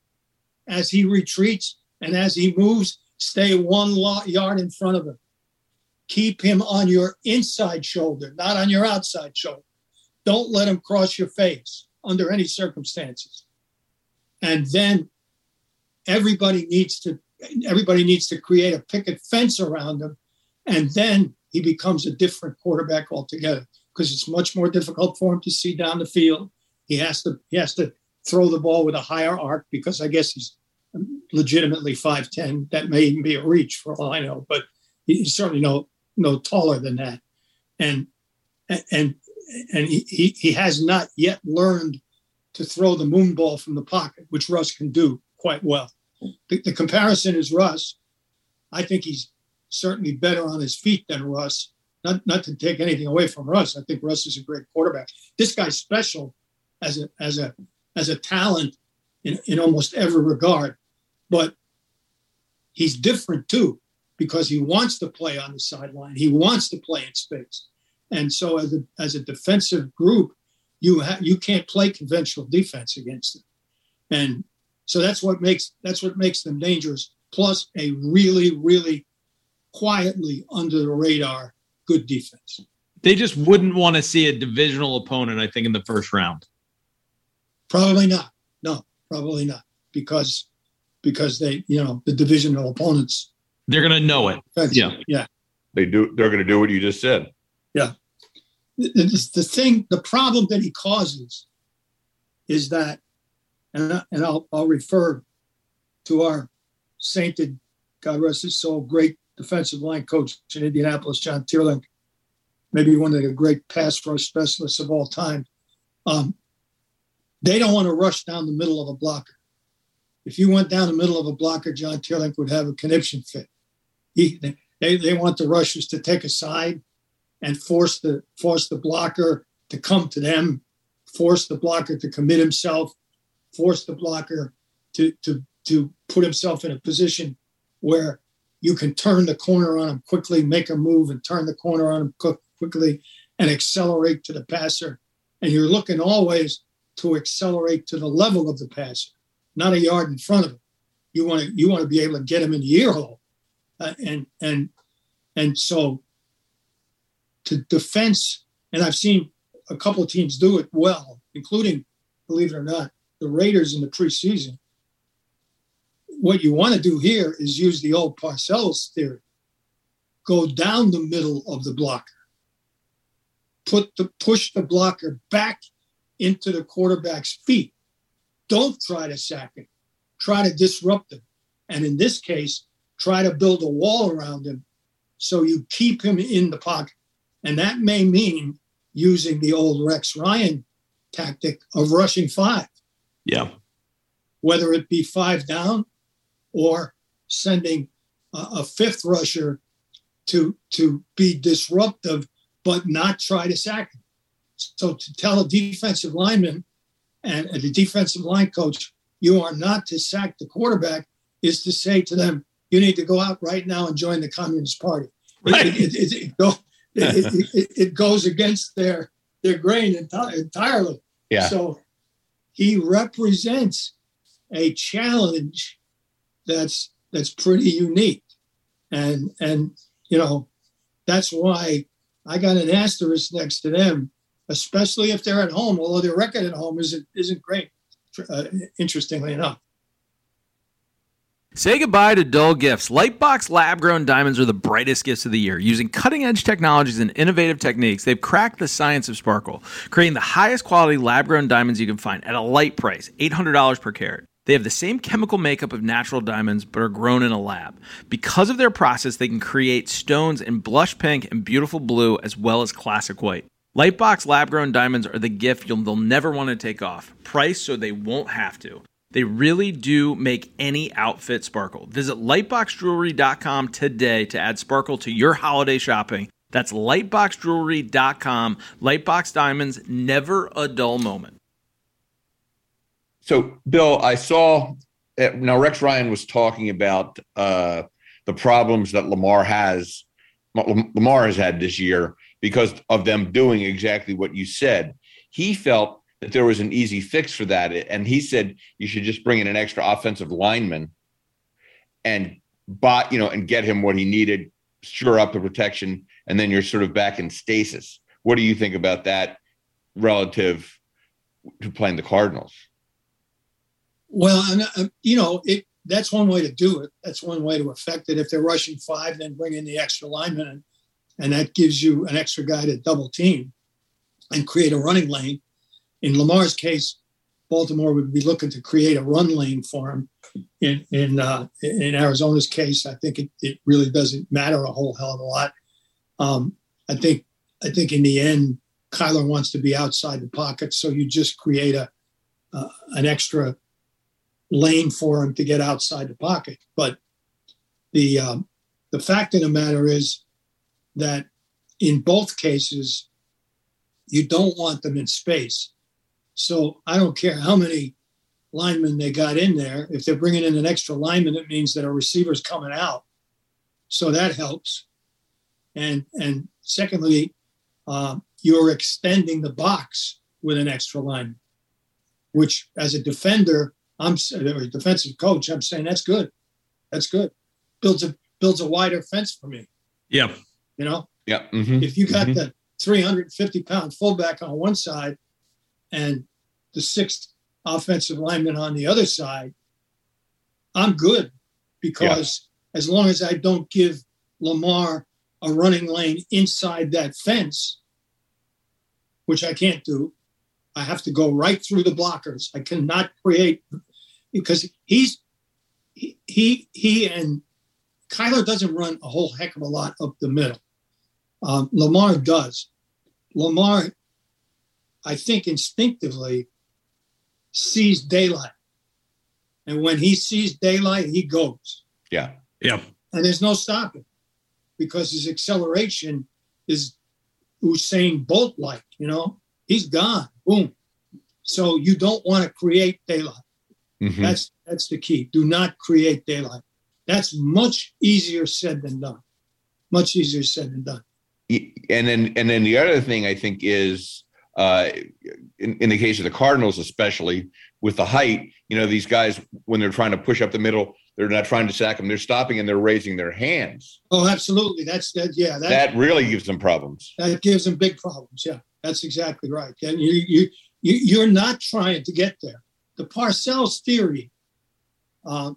As he retreats and as he moves, stay one yard in front of him. Keep him on your inside shoulder, not on your outside shoulder. Don't let him cross your face under any circumstances. And then everybody needs to everybody needs to create a picket fence around him. And then he becomes a different quarterback altogether, because it's much more difficult for him to see down the field. He has to he has to throw the ball with a higher arc, because I guess he's legitimately five ten. That may even be a reach for all I know, but he's certainly no no taller than that. And and and he, he, he has not yet learned to throw the moon ball from the pocket, which Russ can do quite well. The, the comparison is Russ. I think he's certainly better on his feet than Russ. Not not to take anything away from Russ. I think Russ is a great quarterback. This guy's special as a as a as a talent in, in almost every regard. But he's different too, because he wants to play on the sideline. He wants to play in space. And so as a as a defensive group, you ha- you can't play conventional defense against them. And so that's what makes that's what makes them dangerous. Plus a really, really quietly under the radar good defense. They just wouldn't want to see a divisional opponent, I think, in the first round. Probably not. No, probably not. Because because they, you know, the divisional opponents. They're going to know it. Yeah. Yeah. They do. They're going to do what you just said. Yeah. The, the, the thing, the problem that he causes is that, and, I, and I'll, I'll refer to our sainted, God rest his soul, great defensive line coach in Indianapolis, John Teerlink, maybe one of the great pass rush specialists of all time. Um, they don't want to rush down the middle of a blocker. If you went down the middle of a blocker, John Teerlink would have a conniption fit. He, they, they want the rushers to take a side and force the force the blocker to come to them, force the blocker to commit himself, force the blocker to to to put himself in a position where you can turn the corner on him quickly, make a move and turn the corner on him quickly and accelerate to the passer. And you're looking always to accelerate to the level of the passer, not a yard in front of him. You want to you want to be able to get him in the ear hole. Uh, and and and so to defense, and I've seen a couple of teams do it well, including, believe it or not, the Raiders in the preseason. What you want to do here is use the old Parcells theory. Go down the middle of the blocker. Put the push the blocker back into the quarterback's feet. Don't try to sack him. Try to disrupt him. And in this case, try to build a wall around him so you keep him in the pocket. And that may mean using the old Rex Ryan tactic of rushing five. Yeah. Whether it be five down or sending a, a fifth rusher to, to be disruptive, but not try to sack him. So to tell a defensive lineman and, and the defensive line coach, you are not to sack the quarterback, is to say to them, you need to go out right now and join the Communist Party. Right. It, it, it, it, go, it, it, it goes against their, their grain enti- entirely. Yeah. So he represents a challenge that's that's pretty unique. And, and you know, that's why I got an asterisk next to them, especially if they're at home, although their record at home isn't, isn't great, uh, interestingly enough. Say goodbye to dull gifts. Lightbox lab-grown diamonds are the brightest gifts of the year. Using cutting-edge technologies and innovative techniques, they've cracked the science of sparkle, creating the highest quality lab-grown diamonds you can find at a light price, eight hundred dollars per carat. They have the same chemical makeup of natural diamonds, but are grown in a lab. Because of their process, they can create stones in blush pink and beautiful blue, as well as classic white. Lightbox lab-grown diamonds are the gift you'll they'll never want to take off. Priced so they won't have to. They really do make any outfit sparkle. Visit lightbox jewelry dot com today to add sparkle to your holiday shopping. That's lightbox jewelry dot com. Lightbox diamonds, never a dull moment. So, Bill, I saw now Rex Ryan was talking about uh, the problems that Lamar has, Lamar has had this year because of them doing exactly what you said. He felt that there was an easy fix for that. And he said you should just bring in an extra offensive lineman and buy, you know, and get him what he needed, shore up the protection, and then you're sort of back in stasis. What do you think about that relative to playing the Cardinals? Well, and, you know, it, that's one way to do it. That's one way to affect it. If they're rushing five, then bring in the extra lineman, and, and that gives you an extra guy to double team and create a running lane. In Lamar's case, Baltimore would be looking to create a run lane for him. In in, uh, in Arizona's case, I think it, it really doesn't matter a whole hell of a lot. Um, I think I think in the end, Kyler wants to be outside the pocket, so you just create a uh, an extra lane for him to get outside the pocket. But the um, the fact of the matter is that in both cases, you don't want them in space. So I don't care how many linemen they got in there. If they're bringing in an extra lineman, it means that a receiver's coming out. So that helps. And and secondly, uh, you're extending the box with an extra lineman, which as a defender, I'm or a defensive coach, I'm saying that's good. That's good. Builds a builds a wider fence for me. Yeah. You know? Yeah. Mm-hmm. If you got mm-hmm. the three hundred fifty pound fullback on one side and the sixth offensive lineman on the other side, I'm good because yeah. as long as I don't give Lamar a running lane inside that fence, which I can't do, I have to go right through the blockers. I cannot create because he's he he, he and Kyler doesn't run a whole heck of a lot up the middle. Um, Lamar does. Lamar, I think instinctively sees daylight. And when he sees daylight, he goes. Yeah. Yeah. And there's no stopping because his acceleration is Usain Bolt-like, you know? He's gone. Boom. So you don't want to create daylight. Mm-hmm. That's that's the key. Do not create daylight. That's much easier said than done. Much easier said than done. And then and then the other thing I think is uh, in, in the case of the Cardinals, especially with the height, you know, these guys, when they're trying to push up the middle, they're not trying to sack them. They're stopping and they're raising their hands. Oh, absolutely. That's that. Yeah. That, that really gives them problems. That gives them big problems. Yeah, that's exactly right. And you, you, you, you're not trying to get there. The Parcells theory, uh,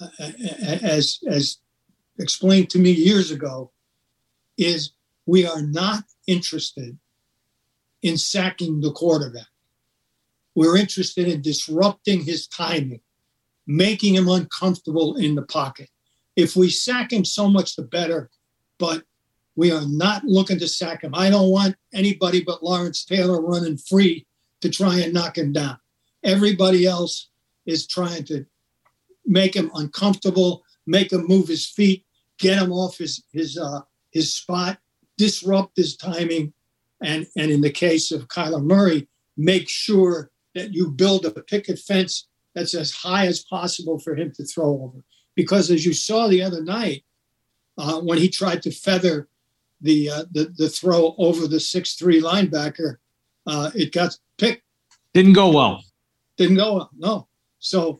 as, as explained to me years ago, is we are not interested in sacking the quarterback. We're interested in disrupting his timing, making him uncomfortable in the pocket, If we sack him, so much the better. But we are not looking to sack him. I don't want anybody but Lawrence Taylor running free to try and knock him down. Everybody else is trying to make him uncomfortable, make him move his feet, get him off his his uh, his spot, disrupt his timing, and and in the case of Kyler Murray, make sure that you build a picket fence that's as high as possible for him to throw over. Because as you saw the other night, uh, when he tried to feather the uh, the, the throw over the six three linebacker, uh, it got picked. Didn't go well. Didn't go well, no. So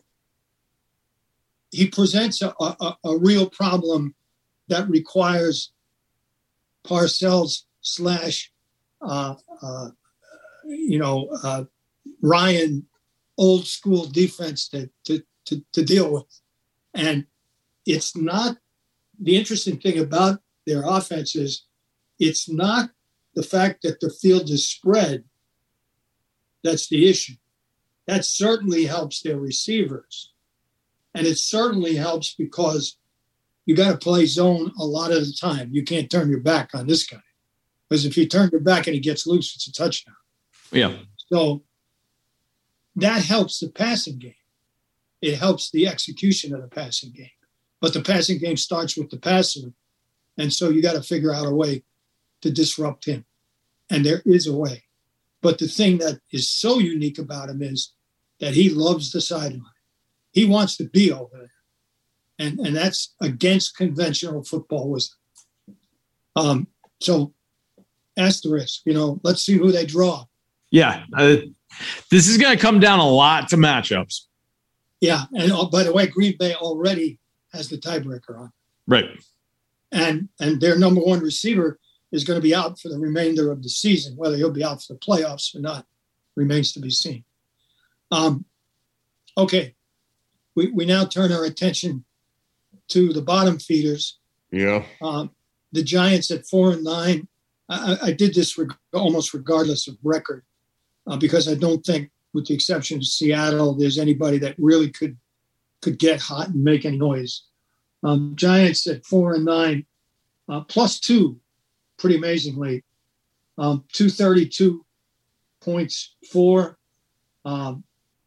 he presents a, a, a real problem that requires Parcells slash, uh, uh, you know, uh, Ryan old school defense to, to, to, to deal with. And it's not, the interesting thing about their offense is it's not the fact that the field is spread that's the issue. That certainly helps their receivers. And it certainly helps because you got to play zone a lot of the time. You can't turn your back on this guy. Because if you turn your back and he gets loose, it's a touchdown. Yeah. So that helps the passing game. It helps the execution of the passing game. But the passing game starts with the passer. And so you got to figure out a way to disrupt him. And there is a way. But the thing that is so unique about him is that he loves the sideline. He wants to be over there. And, and that's against conventional football wisdom. Um, so asterisk, you know, let's see who they draw. Yeah. Uh, this is going to come down a lot to matchups. Yeah. And oh, by the way, Green Bay already has the tiebreaker on. Right. And and their number one receiver is going to be out for the remainder of the season. Whether he'll be out for the playoffs or not remains to be seen. Um, okay. We, we now turn our attention to the bottom feeders. Yeah. Um, the Giants at four and nine. I, I did this reg- almost regardless of record uh, because I don't think, with the exception of Seattle, there's anybody that really could could get hot and make any noise. Um, Giants at four and nine, uh, plus two, pretty amazingly, um, two thirty-two points for, um,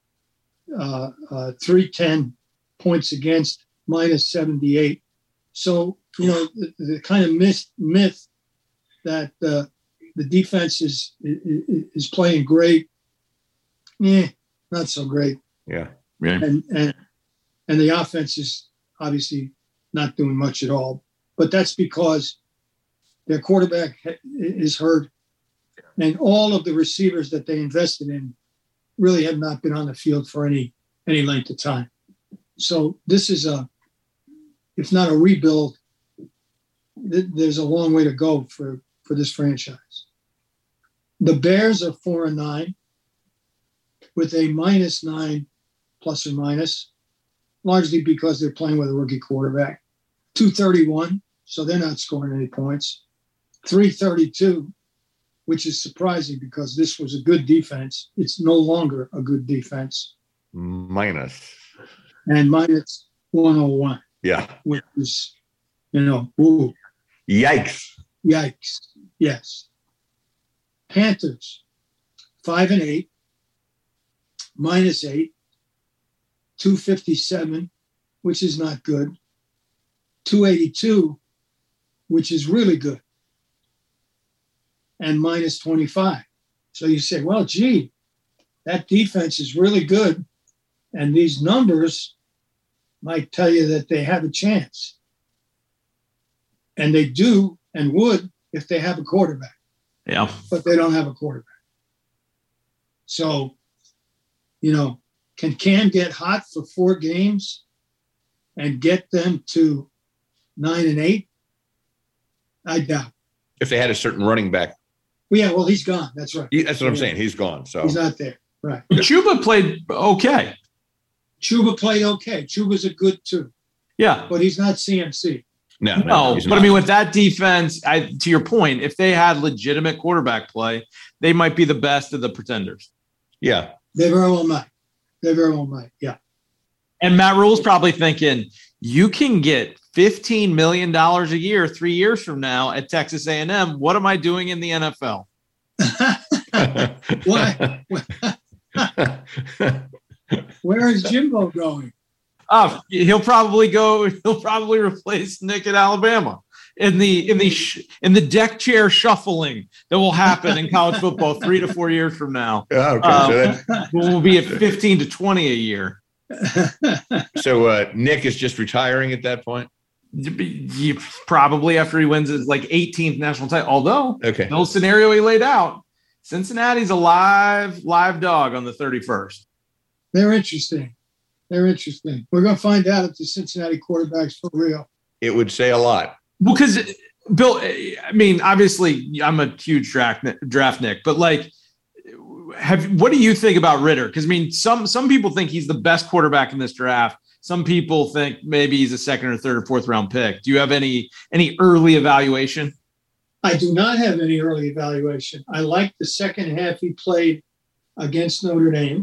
uh, uh, three ten points against, minus seventy-eight. So, you know, the, the kind of myth, myth that uh, the defense is, is is playing great, eh, not so great. Yeah. Yeah. And, and and the offense is obviously not doing much at all. But that's because their quarterback is hurt, and all of the receivers that they invested in really have not been on the field for any any length of time. So this is a, if not a rebuild, th- there's a long way to go for, for this franchise. The Bears are four and nine with a minus nine plus or minus, largely because they're playing with a rookie quarterback. two thirty-one, so they're not scoring any points. three thirty-two, which is surprising because this was a good defense. It's no longer a good defense. Minus. And minus one oh one. Yeah. Which is, you know, ooh, Yikes. yikes. Yes. Panthers, five and eight, minus eight, two fifty-seven, which is not good, two eighty-two, which is really good, and minus twenty-five. So you say, well, gee, that defense is really good, and these numbers might tell you that they have a chance. And they do and would if they have a quarterback. Yeah. But they don't have a quarterback. So, you know, can Cam get hot for four games and get them to nine and eight? I doubt. If they had a certain running back. Well, yeah, well, he's gone. That's right. He, that's what I'm Yeah. saying. He's gone. So He's not there. Right. Chuba played okay. Chuba played okay. Chuba's a good two, Yeah. but he's not C M C. no, No, no, he's but I not. mean, with that defense, I, to your point, if they had legitimate quarterback play, they might be the best of the pretenders. Yeah. They very well might. They very well might. Yeah. And Matt Rule's probably thinking, You can get fifteen million dollars a year three years from now at Texas A and M. What am I doing in the N F L? Why? Where is Jimbo going? Oh, he'll probably go. He'll probably replace Nick at Alabama in the in the sh- in the deck chair shuffling that will happen in college football three to four years from now. Okay, um, so that, we'll be at fifteen to twenty a year. so uh, Nick is just retiring at that point. You, probably after he wins his like eighteenth national title. Although, okay, no scenario he laid out. Cincinnati's a live live dog on the thirty-first. They're interesting. They're interesting. We're going to find out if the Cincinnati quarterback's for real. It would say a lot. Because, Bill, I mean, obviously, I'm a huge draft draft Nick, but like, have what do you think about Ridder? Because I mean, some some people think he's the best quarterback in this draft. Some people think maybe he's a second or third or fourth round pick. Do you have any any early evaluation? I do not have any early evaluation. I like the second half he played against Notre Dame.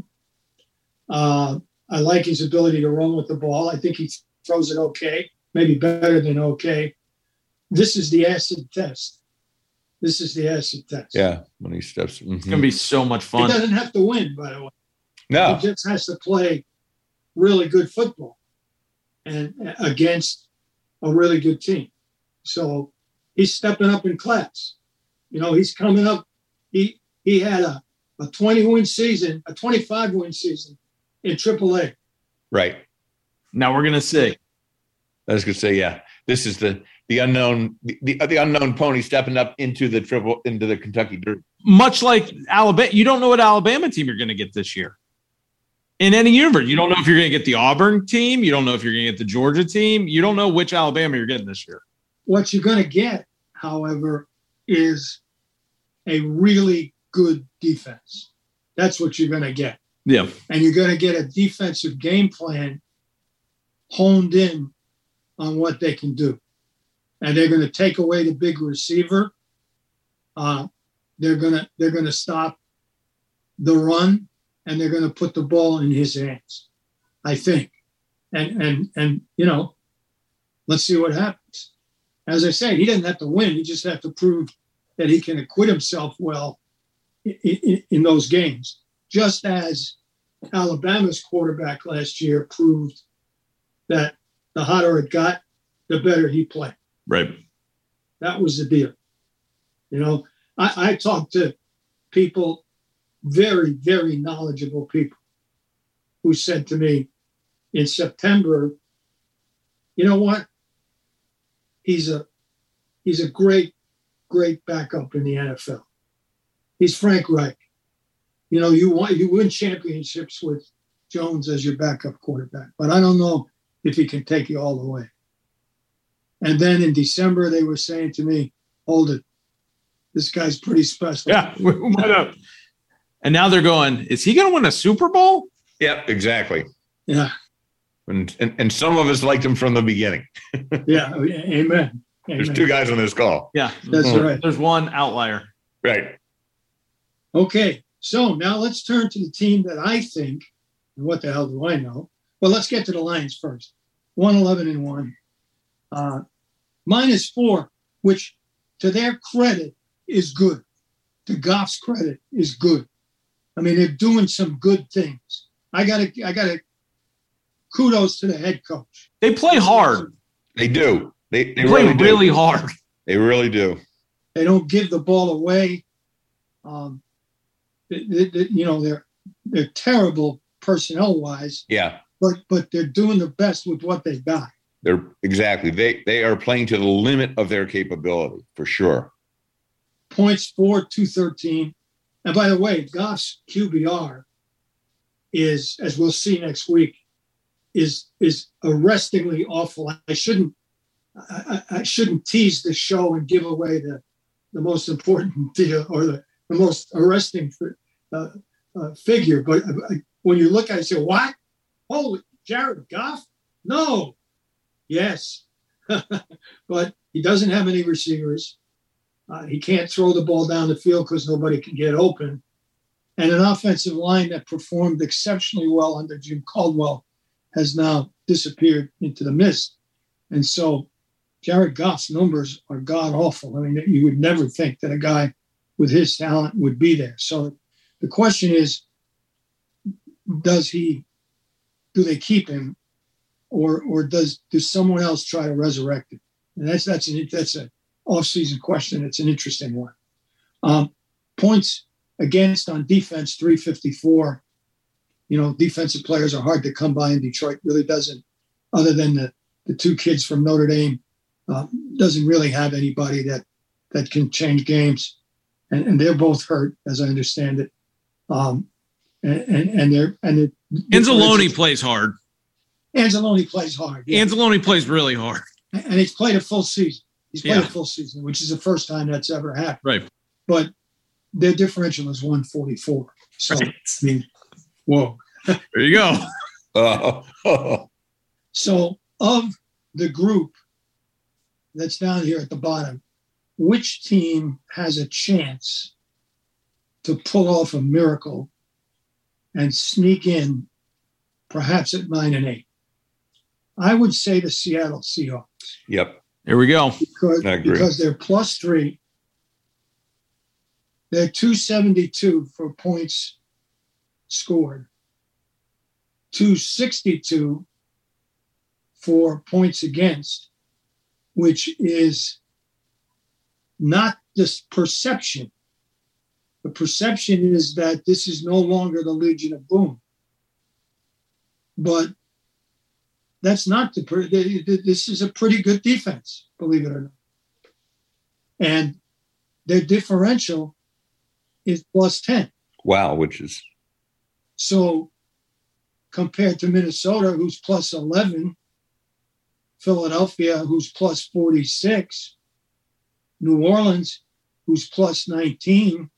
Uh, I like his ability to run with the ball. I think he throws it okay, maybe better than okay. This is the acid test. This is the acid test. Yeah, when he steps. Mm-hmm. It's going to be so much fun. He doesn't have to win, by the way. No. He just has to play really good football and against a really good team. So he's stepping up in class. You know, he's coming up. He he had a, a twenty-win season, a twenty-five-win season in triple A. Right. Now we're going to see. I was going to say, yeah, this is the the unknown the, the the unknown pony stepping up into the triple into the Kentucky Derby. Much like Alabama, you don't know what Alabama team you're going to get this year. In any universe, you don't know if you're going to get the Auburn team. You don't know if you're going to get the Georgia team. You don't know which Alabama you're getting this year. What you're going to get, however, is a really good defense. That's what you're going to get. Yeah. And you're going to get a defensive game plan honed in on what they can do. And they're going to take away the big receiver. Uh, they're going to they're going to stop the run, and they're going to put the ball in his hands, I think. And and and you know, let's see what happens. As I say, he doesn't have to win. He just has to prove that he can acquit himself well in, in, in those games. Just as Alabama's quarterback last year proved that the hotter it got, the better he played. Right. That was the deal. You know, I, I talked to people, very, very knowledgeable people, who said to me in September, you know what? He's a he's a great, great backup in the N F L. He's Frank Reich. You know, you want you win championships with Jones as your backup quarterback, but I don't know if he can take you all the way. And then in December, they were saying to me, hold it. This guy's pretty special. Yeah, we might have. And now they're going, is he going to win a Super Bowl? Yep, exactly. Yeah. And, and and some of us liked him from the beginning. Yeah, amen. There's amen. two guys on this call. Yeah. That's Mhm. right. There's one outlier. Right. Okay, so now let's turn to the team that I think, and what the hell do I know? Well, let's get to the Lions first. one eleven and one. Uh, minus four, which to their credit is good. To Goff's credit is good. I mean, they're doing some good things. I gotta, I gotta kudos to the head coach. They play hard. They do. They, they, They play really, do. really hard. They really do. They don't give the ball away. Um, they, they, they- you know, they're they're terrible personnel wise, Yeah. but but they're doing the best with what they got. They're exactly. They they are playing to the limit of their capability for sure. Points for two thirteen. And by the way, Goff's Q B R is, as we'll see next week, is is arrestingly awful. I shouldn't I, I I shouldn't tease the show and give away the the most important deal or the, the most arresting uh, uh, figure. But uh, when you look at it, you say, what? Holy, Jared Goff? No. Yes. But he doesn't have any receivers. Uh, he can't throw the ball down the field because nobody can get open. And an offensive line that performed exceptionally well under Jim Caldwell has now disappeared into the mist. And so Jared Goff's numbers are god awful. I mean, you would never think that a guy with his talent would be there. So the question is, does he, do they keep him, or or does does someone else try to resurrect him? And that's that's an that's an off-season question. It's an interesting one. Um, points against on defense, three fifty-four. You know, defensive players are hard to come by in Detroit. Really doesn't, other than the the two kids from Notre Dame, uh, doesn't really have anybody that that can change games, and, and they're both hurt, as I understand it. Um, and, and and they're and it, Anzalone plays hard. Anzalone plays hard. Yeah. Anzalone plays really hard, and he's played a full season. He's played yeah. a full season, which is the first time that's ever happened. Right. But their differential is one forty-four. So right. I mean, whoa. There you go. Uh, So of the group that's down here at the bottom, which team has a chance to pull off a miracle and sneak in perhaps at nine and eight? I would say the Seattle Seahawks. Yep. Here we go. Because, I agree. because they're plus three. They're two seventy-two for points scored. two sixty-two for points against, which is not just perception. The perception is that this is no longer the Legion of Boom. But that's not the, this is a pretty good defense, believe it or not. And their differential is plus ten. Wow, which is. So compared to Minnesota, who's plus eleven, Philadelphia, who's plus forty-six, New Orleans, who's plus nineteen,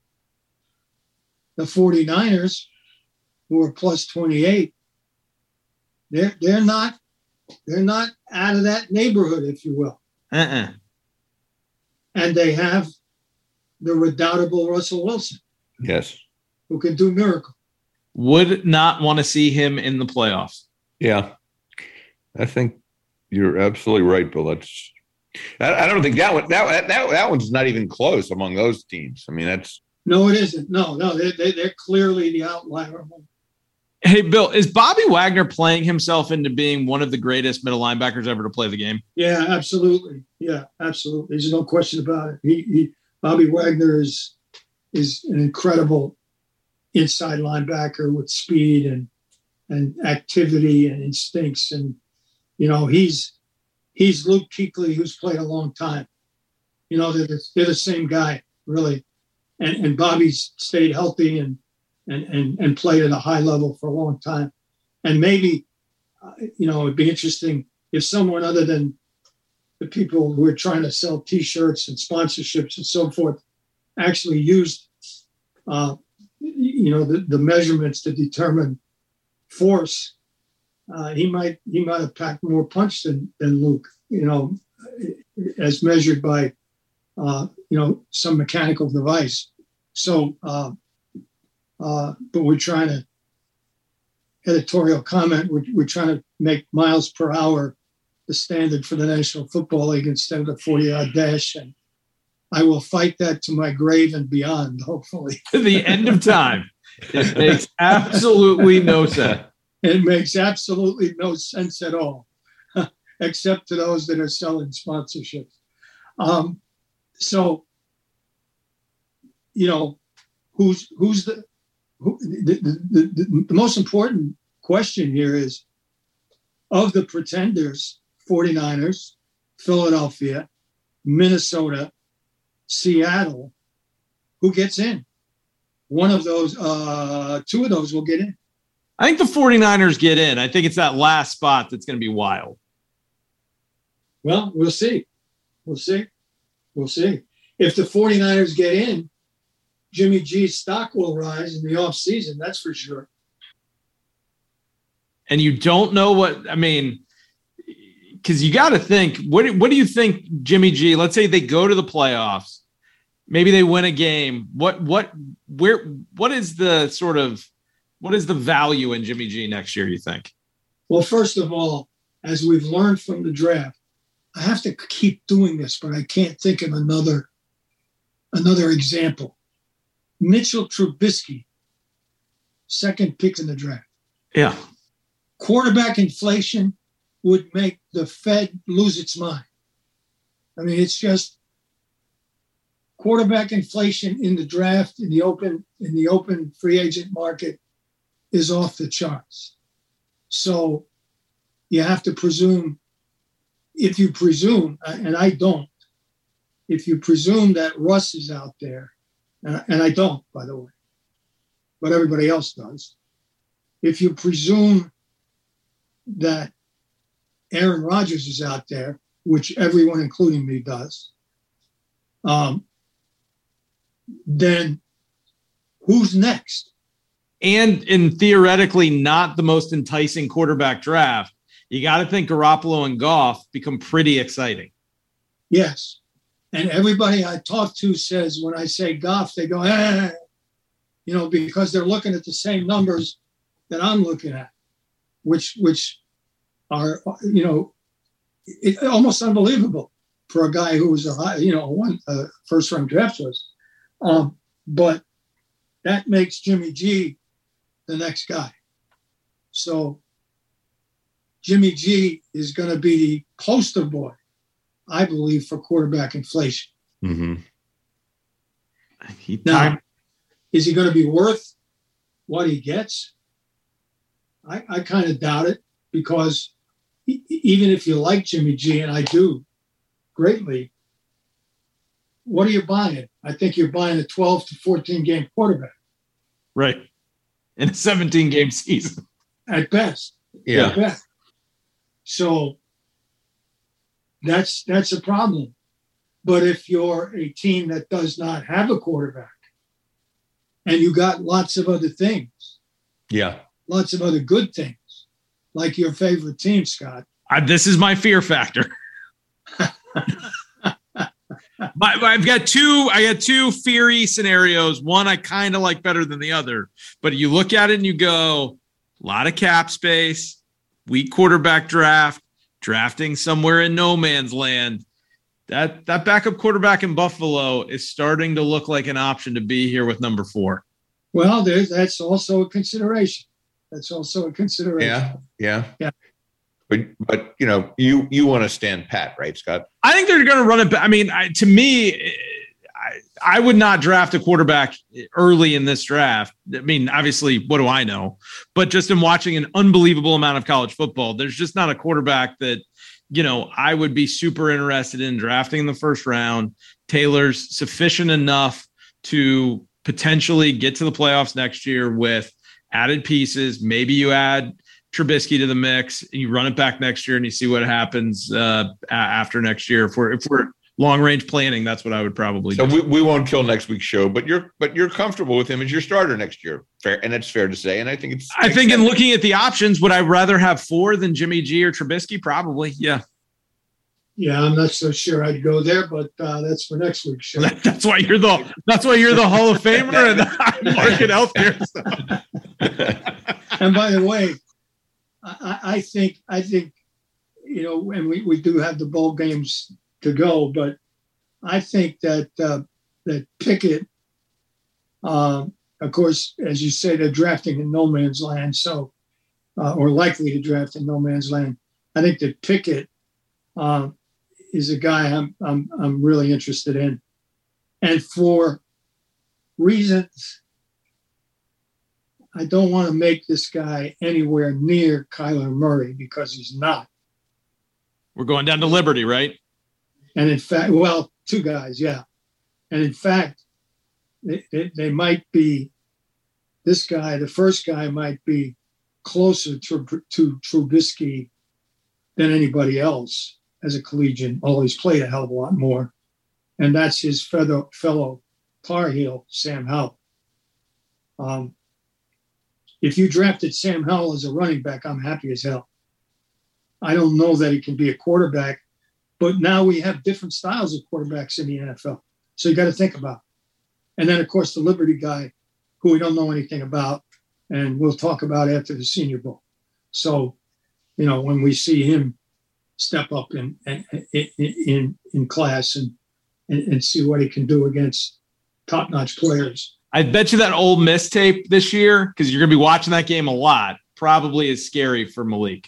the 49ers, who are plus twenty-eight, they're they're not they're not out of that neighborhood, if you will. Uh-uh. And they have the redoubtable Russell Wilson, Yes. who can do miracles. Would not want to see him in the playoffs. Yeah. I think you're absolutely right, Bill. That's. I, I don't think that one. That, that that one's not even close among those teams. I mean, that's. No, it isn't. No, no, they, they, they're clearly the outlier. Hey, Bill, is Bobby Wagner playing himself into being one of the greatest middle linebackers ever to play the game? Yeah, absolutely. Yeah, absolutely. There's no question about it. He, he Bobby Wagner is is an incredible inside linebacker with speed and and activity and instincts. And, you know, he's he's Luke Kuechly, who's played a long time. You know, they're the, they're the same guy, really. And, and Bobby's stayed healthy and, and, and, and played at a high level for a long time. And maybe, uh, you know, it'd be interesting if someone other than the people who are trying to sell T-shirts and sponsorships and so forth actually used, uh, you know, the, the measurements to determine force. Uh, he might he might have packed more punch than than Luke, you know, as measured by, uh, you know, some mechanical device. So, uh, uh, but we're trying to editorial comment. We're we're trying to make miles per hour the standard for the National Football League instead of the forty-yard dash, and I will fight that to my grave and beyond. Hopefully, To the end of time. It makes absolutely no sense. It makes absolutely no sense at all, except to those that are selling sponsorships. Um, so, you know, who's who's the, who, the, the, the the most important question here is, of the pretenders, 49ers, Philadelphia, Minnesota, Seattle, who gets in? One of those, uh, two of those will get in. I think the 49ers get in. I think it's that last spot that's going to be wild. Well, we'll see. We'll see. We'll see. If the 49ers get in, Jimmy G's stock will rise in the offseason, that's for sure. And you don't know what, I mean, because you got to think, what, what do you think Jimmy G, let's say they go to the playoffs, maybe they win a game. What, what, where, what is the sort of, what is the value in Jimmy G next year, you think? Well, first of all, as we've learned from the draft, I have to keep doing this, but I can't think of another another example. Mitchell Trubisky, second pick in the draft. Yeah. Quarterback inflation would make the Fed lose its mind. I mean, it's just quarterback inflation in the draft, in the open, in the open free agent market is off the charts. So you have to presume, if you presume, and I don't, if you presume that Russ is out there, and I don't, by the way, but everybody else does. If you presume that Aaron Rodgers is out there, which everyone, including me, does, um, then who's next? And in theoretically not the most enticing quarterback draft, you got to think Garoppolo and Goff become pretty exciting. Yes. And everybody I talk to says when I say Goff, they go, eh, you know, because they're looking at the same numbers that I'm looking at, which which are, you know, it, almost unbelievable for a guy who was a high, you know, one uh, first round draft choice. Um, but that makes Jimmy G the next guy. So Jimmy G is going to be the poster boy, I believe, for quarterback inflation. Mm-hmm. He now, is he going to be worth what he gets? I, I kind of doubt it, because e- even if you like Jimmy G, and I do greatly, what are you buying? I think you're buying a twelve to fourteen game quarterback. Right. In a seventeen game season. At best. Yeah. At best. So that's that's a problem. But if you're a team that does not have a quarterback and you got lots of other things, yeah, lots of other good things, like your favorite team, Scott. I, this is my fear factor. my, I've got two. I got two fiery scenarios. One I kind of like better than the other. But you look at it and you go, a lot of cap space, weak quarterback draft, drafting somewhere in no man's land. That that backup quarterback in Buffalo is starting to look like an option to be here with number four. Well, there's that's also a consideration. That's also a consideration. Yeah, yeah, yeah. But but you know, you you want to stand pat, right, Scott? I think they're going to run it back. I mean, I, to me, I, I would not draft a quarterback early in this draft. I mean, obviously, what do I know? But just in watching an unbelievable amount of college football, there's just not a quarterback that, you know, I would be super interested in drafting in the first round. Taylor's sufficient enough to potentially get to the playoffs next year with added pieces. Maybe you add Trubisky to the mix, and you run it back next year and you see what happens uh, after next year. If we're, if we're long range planning, that's what I would probably so do. So we, we won't kill next week's show, but you're, but you're comfortable with him as your starter next year. Fair. And that's fair to say. And I think it's, I think sense. In looking at the options, would I rather have four than Jimmy G or Trubisky? Probably. Yeah. Yeah, I'm not so sure I'd go there, but uh, that's for next week's show. That's why you're the that's why you're the Hall of Famer and I'm Market Healthcare. So. And by the way, I, I think I think you know, and we, we do have the bowl games to go, but I think that uh, that Pickett, uh, of course, as you say, they're drafting in no man's land, so uh, or likely to draft in no man's land. I think that Pickett. Uh, is a guy I'm I'm I'm really interested in, and for reasons I don't want to make this guy anywhere near Kyler Murray, because he's not. We're going down to Liberty, right? And in fact, well, two guys, yeah, and in fact, they, they, they might be. This guy, the first guy, might be closer to to Trubisky than anybody else. As a collegian, although he's played a hell of a lot more. And that's his fellow, fellow Tar Heel, Sam Howell. Um, if you drafted Sam Howell as a running back, I'm happy as hell. I don't know that he can be a quarterback, but now we have different styles of quarterbacks in the N F L. So you got to think about it. And then, of course, the Liberty guy, who we don't know anything about, and we'll talk about after the Senior Bowl. So you know, when we see him step up in in in, in class and, and and see what he can do against top-notch players. I bet you that Ole Miss tape this year, because you're going to be watching that game a lot, probably is scary for Malik.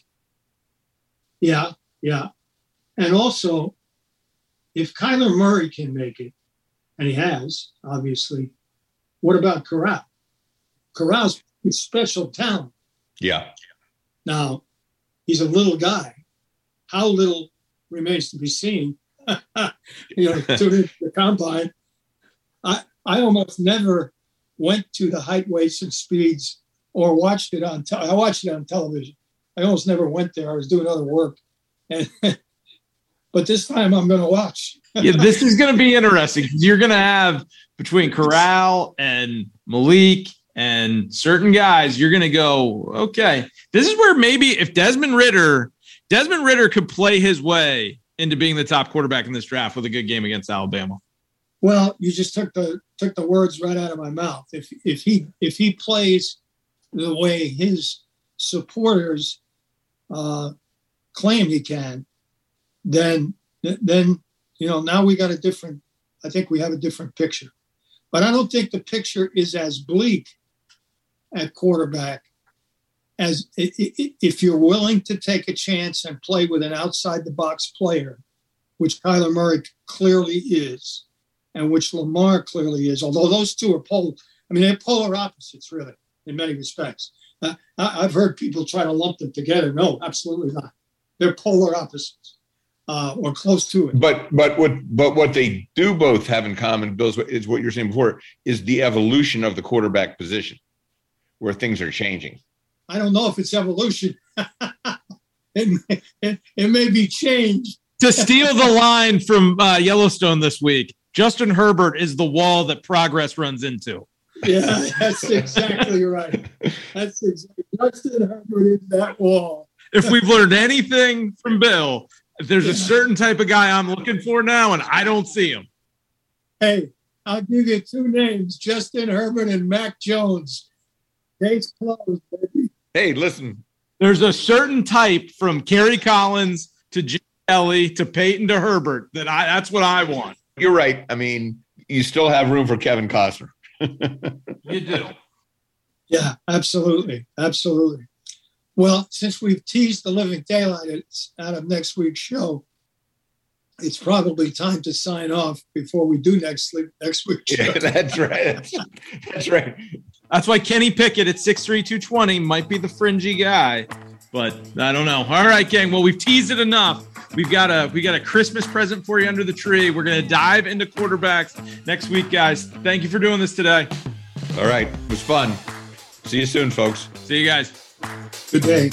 Yeah, yeah. And also, if Kyler Murray can make it, and he has, obviously, what about Corral? Corral's a special talent. Yeah. Now, he's a little guy. How little remains to be seen. you know, tune into the combine. I, I almost never went to the height, weights, and speeds or watched it on te- I watched it on television. I almost never went there. I was doing other work. And but this time I'm going to watch. Yeah, this is going to be interesting. You're going to have between Corral and Malik and certain guys, you're going to go, okay, this is where maybe if Desmond Ridder, Desmond Ridder could play his way into being the top quarterback in this draft with a good game against Alabama. Well, you just took the took the words right out of my mouth. If if he if he plays the way his supporters uh, claim he can, then then you know now we got a different. I think we have a different picture, but I don't think the picture is as bleak at quarterback as if you're willing to take a chance and play with an outside the box player, which Kyler Murray clearly is. And which Lamar clearly is, although those two are polar. I mean, they're polar opposites, really, in many respects. Uh, I, I've heard people try to lump them together. No, absolutely not. They're polar opposites, uh, or close to it. But but what but what they do both have in common, Bill, is what you're saying before, is the evolution of the quarterback position, where things are changing. I don't know if it's evolution. it, may, it, it may be change. To steal the line from uh, Yellowstone this week, Justin Herbert is the wall that progress runs into. Yeah, that's exactly right. That's exactly Justin Herbert is that wall. If we've learned anything from Bill, if there's a certain type of guy I'm looking for now and I don't see him. Hey, I'll give you two names, Justin Herbert and Mac Jones. Case closed, baby. Hey, listen. There's a certain type from Kerry Collins to Jim Kelly to Peyton to Herbert that I that's what I want. You're right. I mean, you still have room for Kevin Costner. You do. Yeah, absolutely. Absolutely. Well, since we've teased the living daylight out of next week's show, it's probably time to sign off before we do next next week's show. Yeah, that's right. That's, that's right. That's why Kenny Pickett at six three, two twenty might be the fringy guy, but I don't know. All right, gang. Well, we've teased it enough. We've got a we got a Christmas present for you under the tree. We're going to dive into quarterbacks next week, guys. Thank you for doing this today. All right. It was fun. See you soon, folks. See you guys. Good day.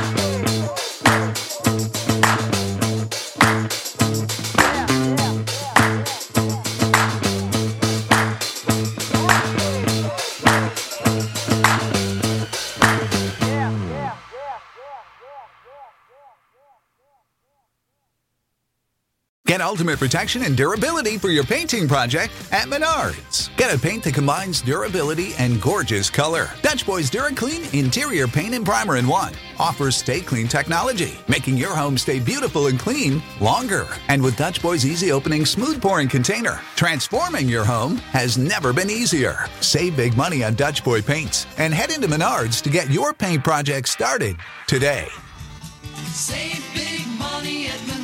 Get ultimate protection and durability for your painting project at Menards. Get a paint that combines durability and gorgeous color. Dutch Boys DuraClean Interior Paint and Primer in one offers Stay Clean technology, making your home stay beautiful and clean longer. And with Dutch Boys Easy Opening Smooth Pouring Container, transforming your home has never been easier. Save big money on Dutch Boy paints and head into Menards to get your paint project started today. Save big money at Menards.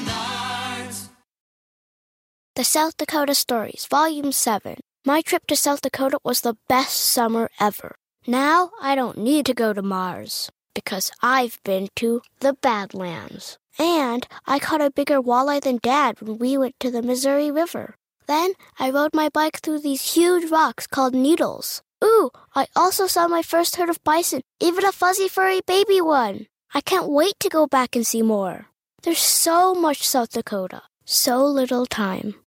The South Dakota Stories, Volume seven. My trip to South Dakota was the best summer ever. Now I don't need to go to Mars, because I've been to the Badlands. And I caught a bigger walleye than Dad when we went to the Missouri River. Then I rode my bike through these huge rocks called needles. Ooh, I also saw my first herd of bison, even a fuzzy furry baby one. I can't wait to go back and see more. There's so much South Dakota, so little time.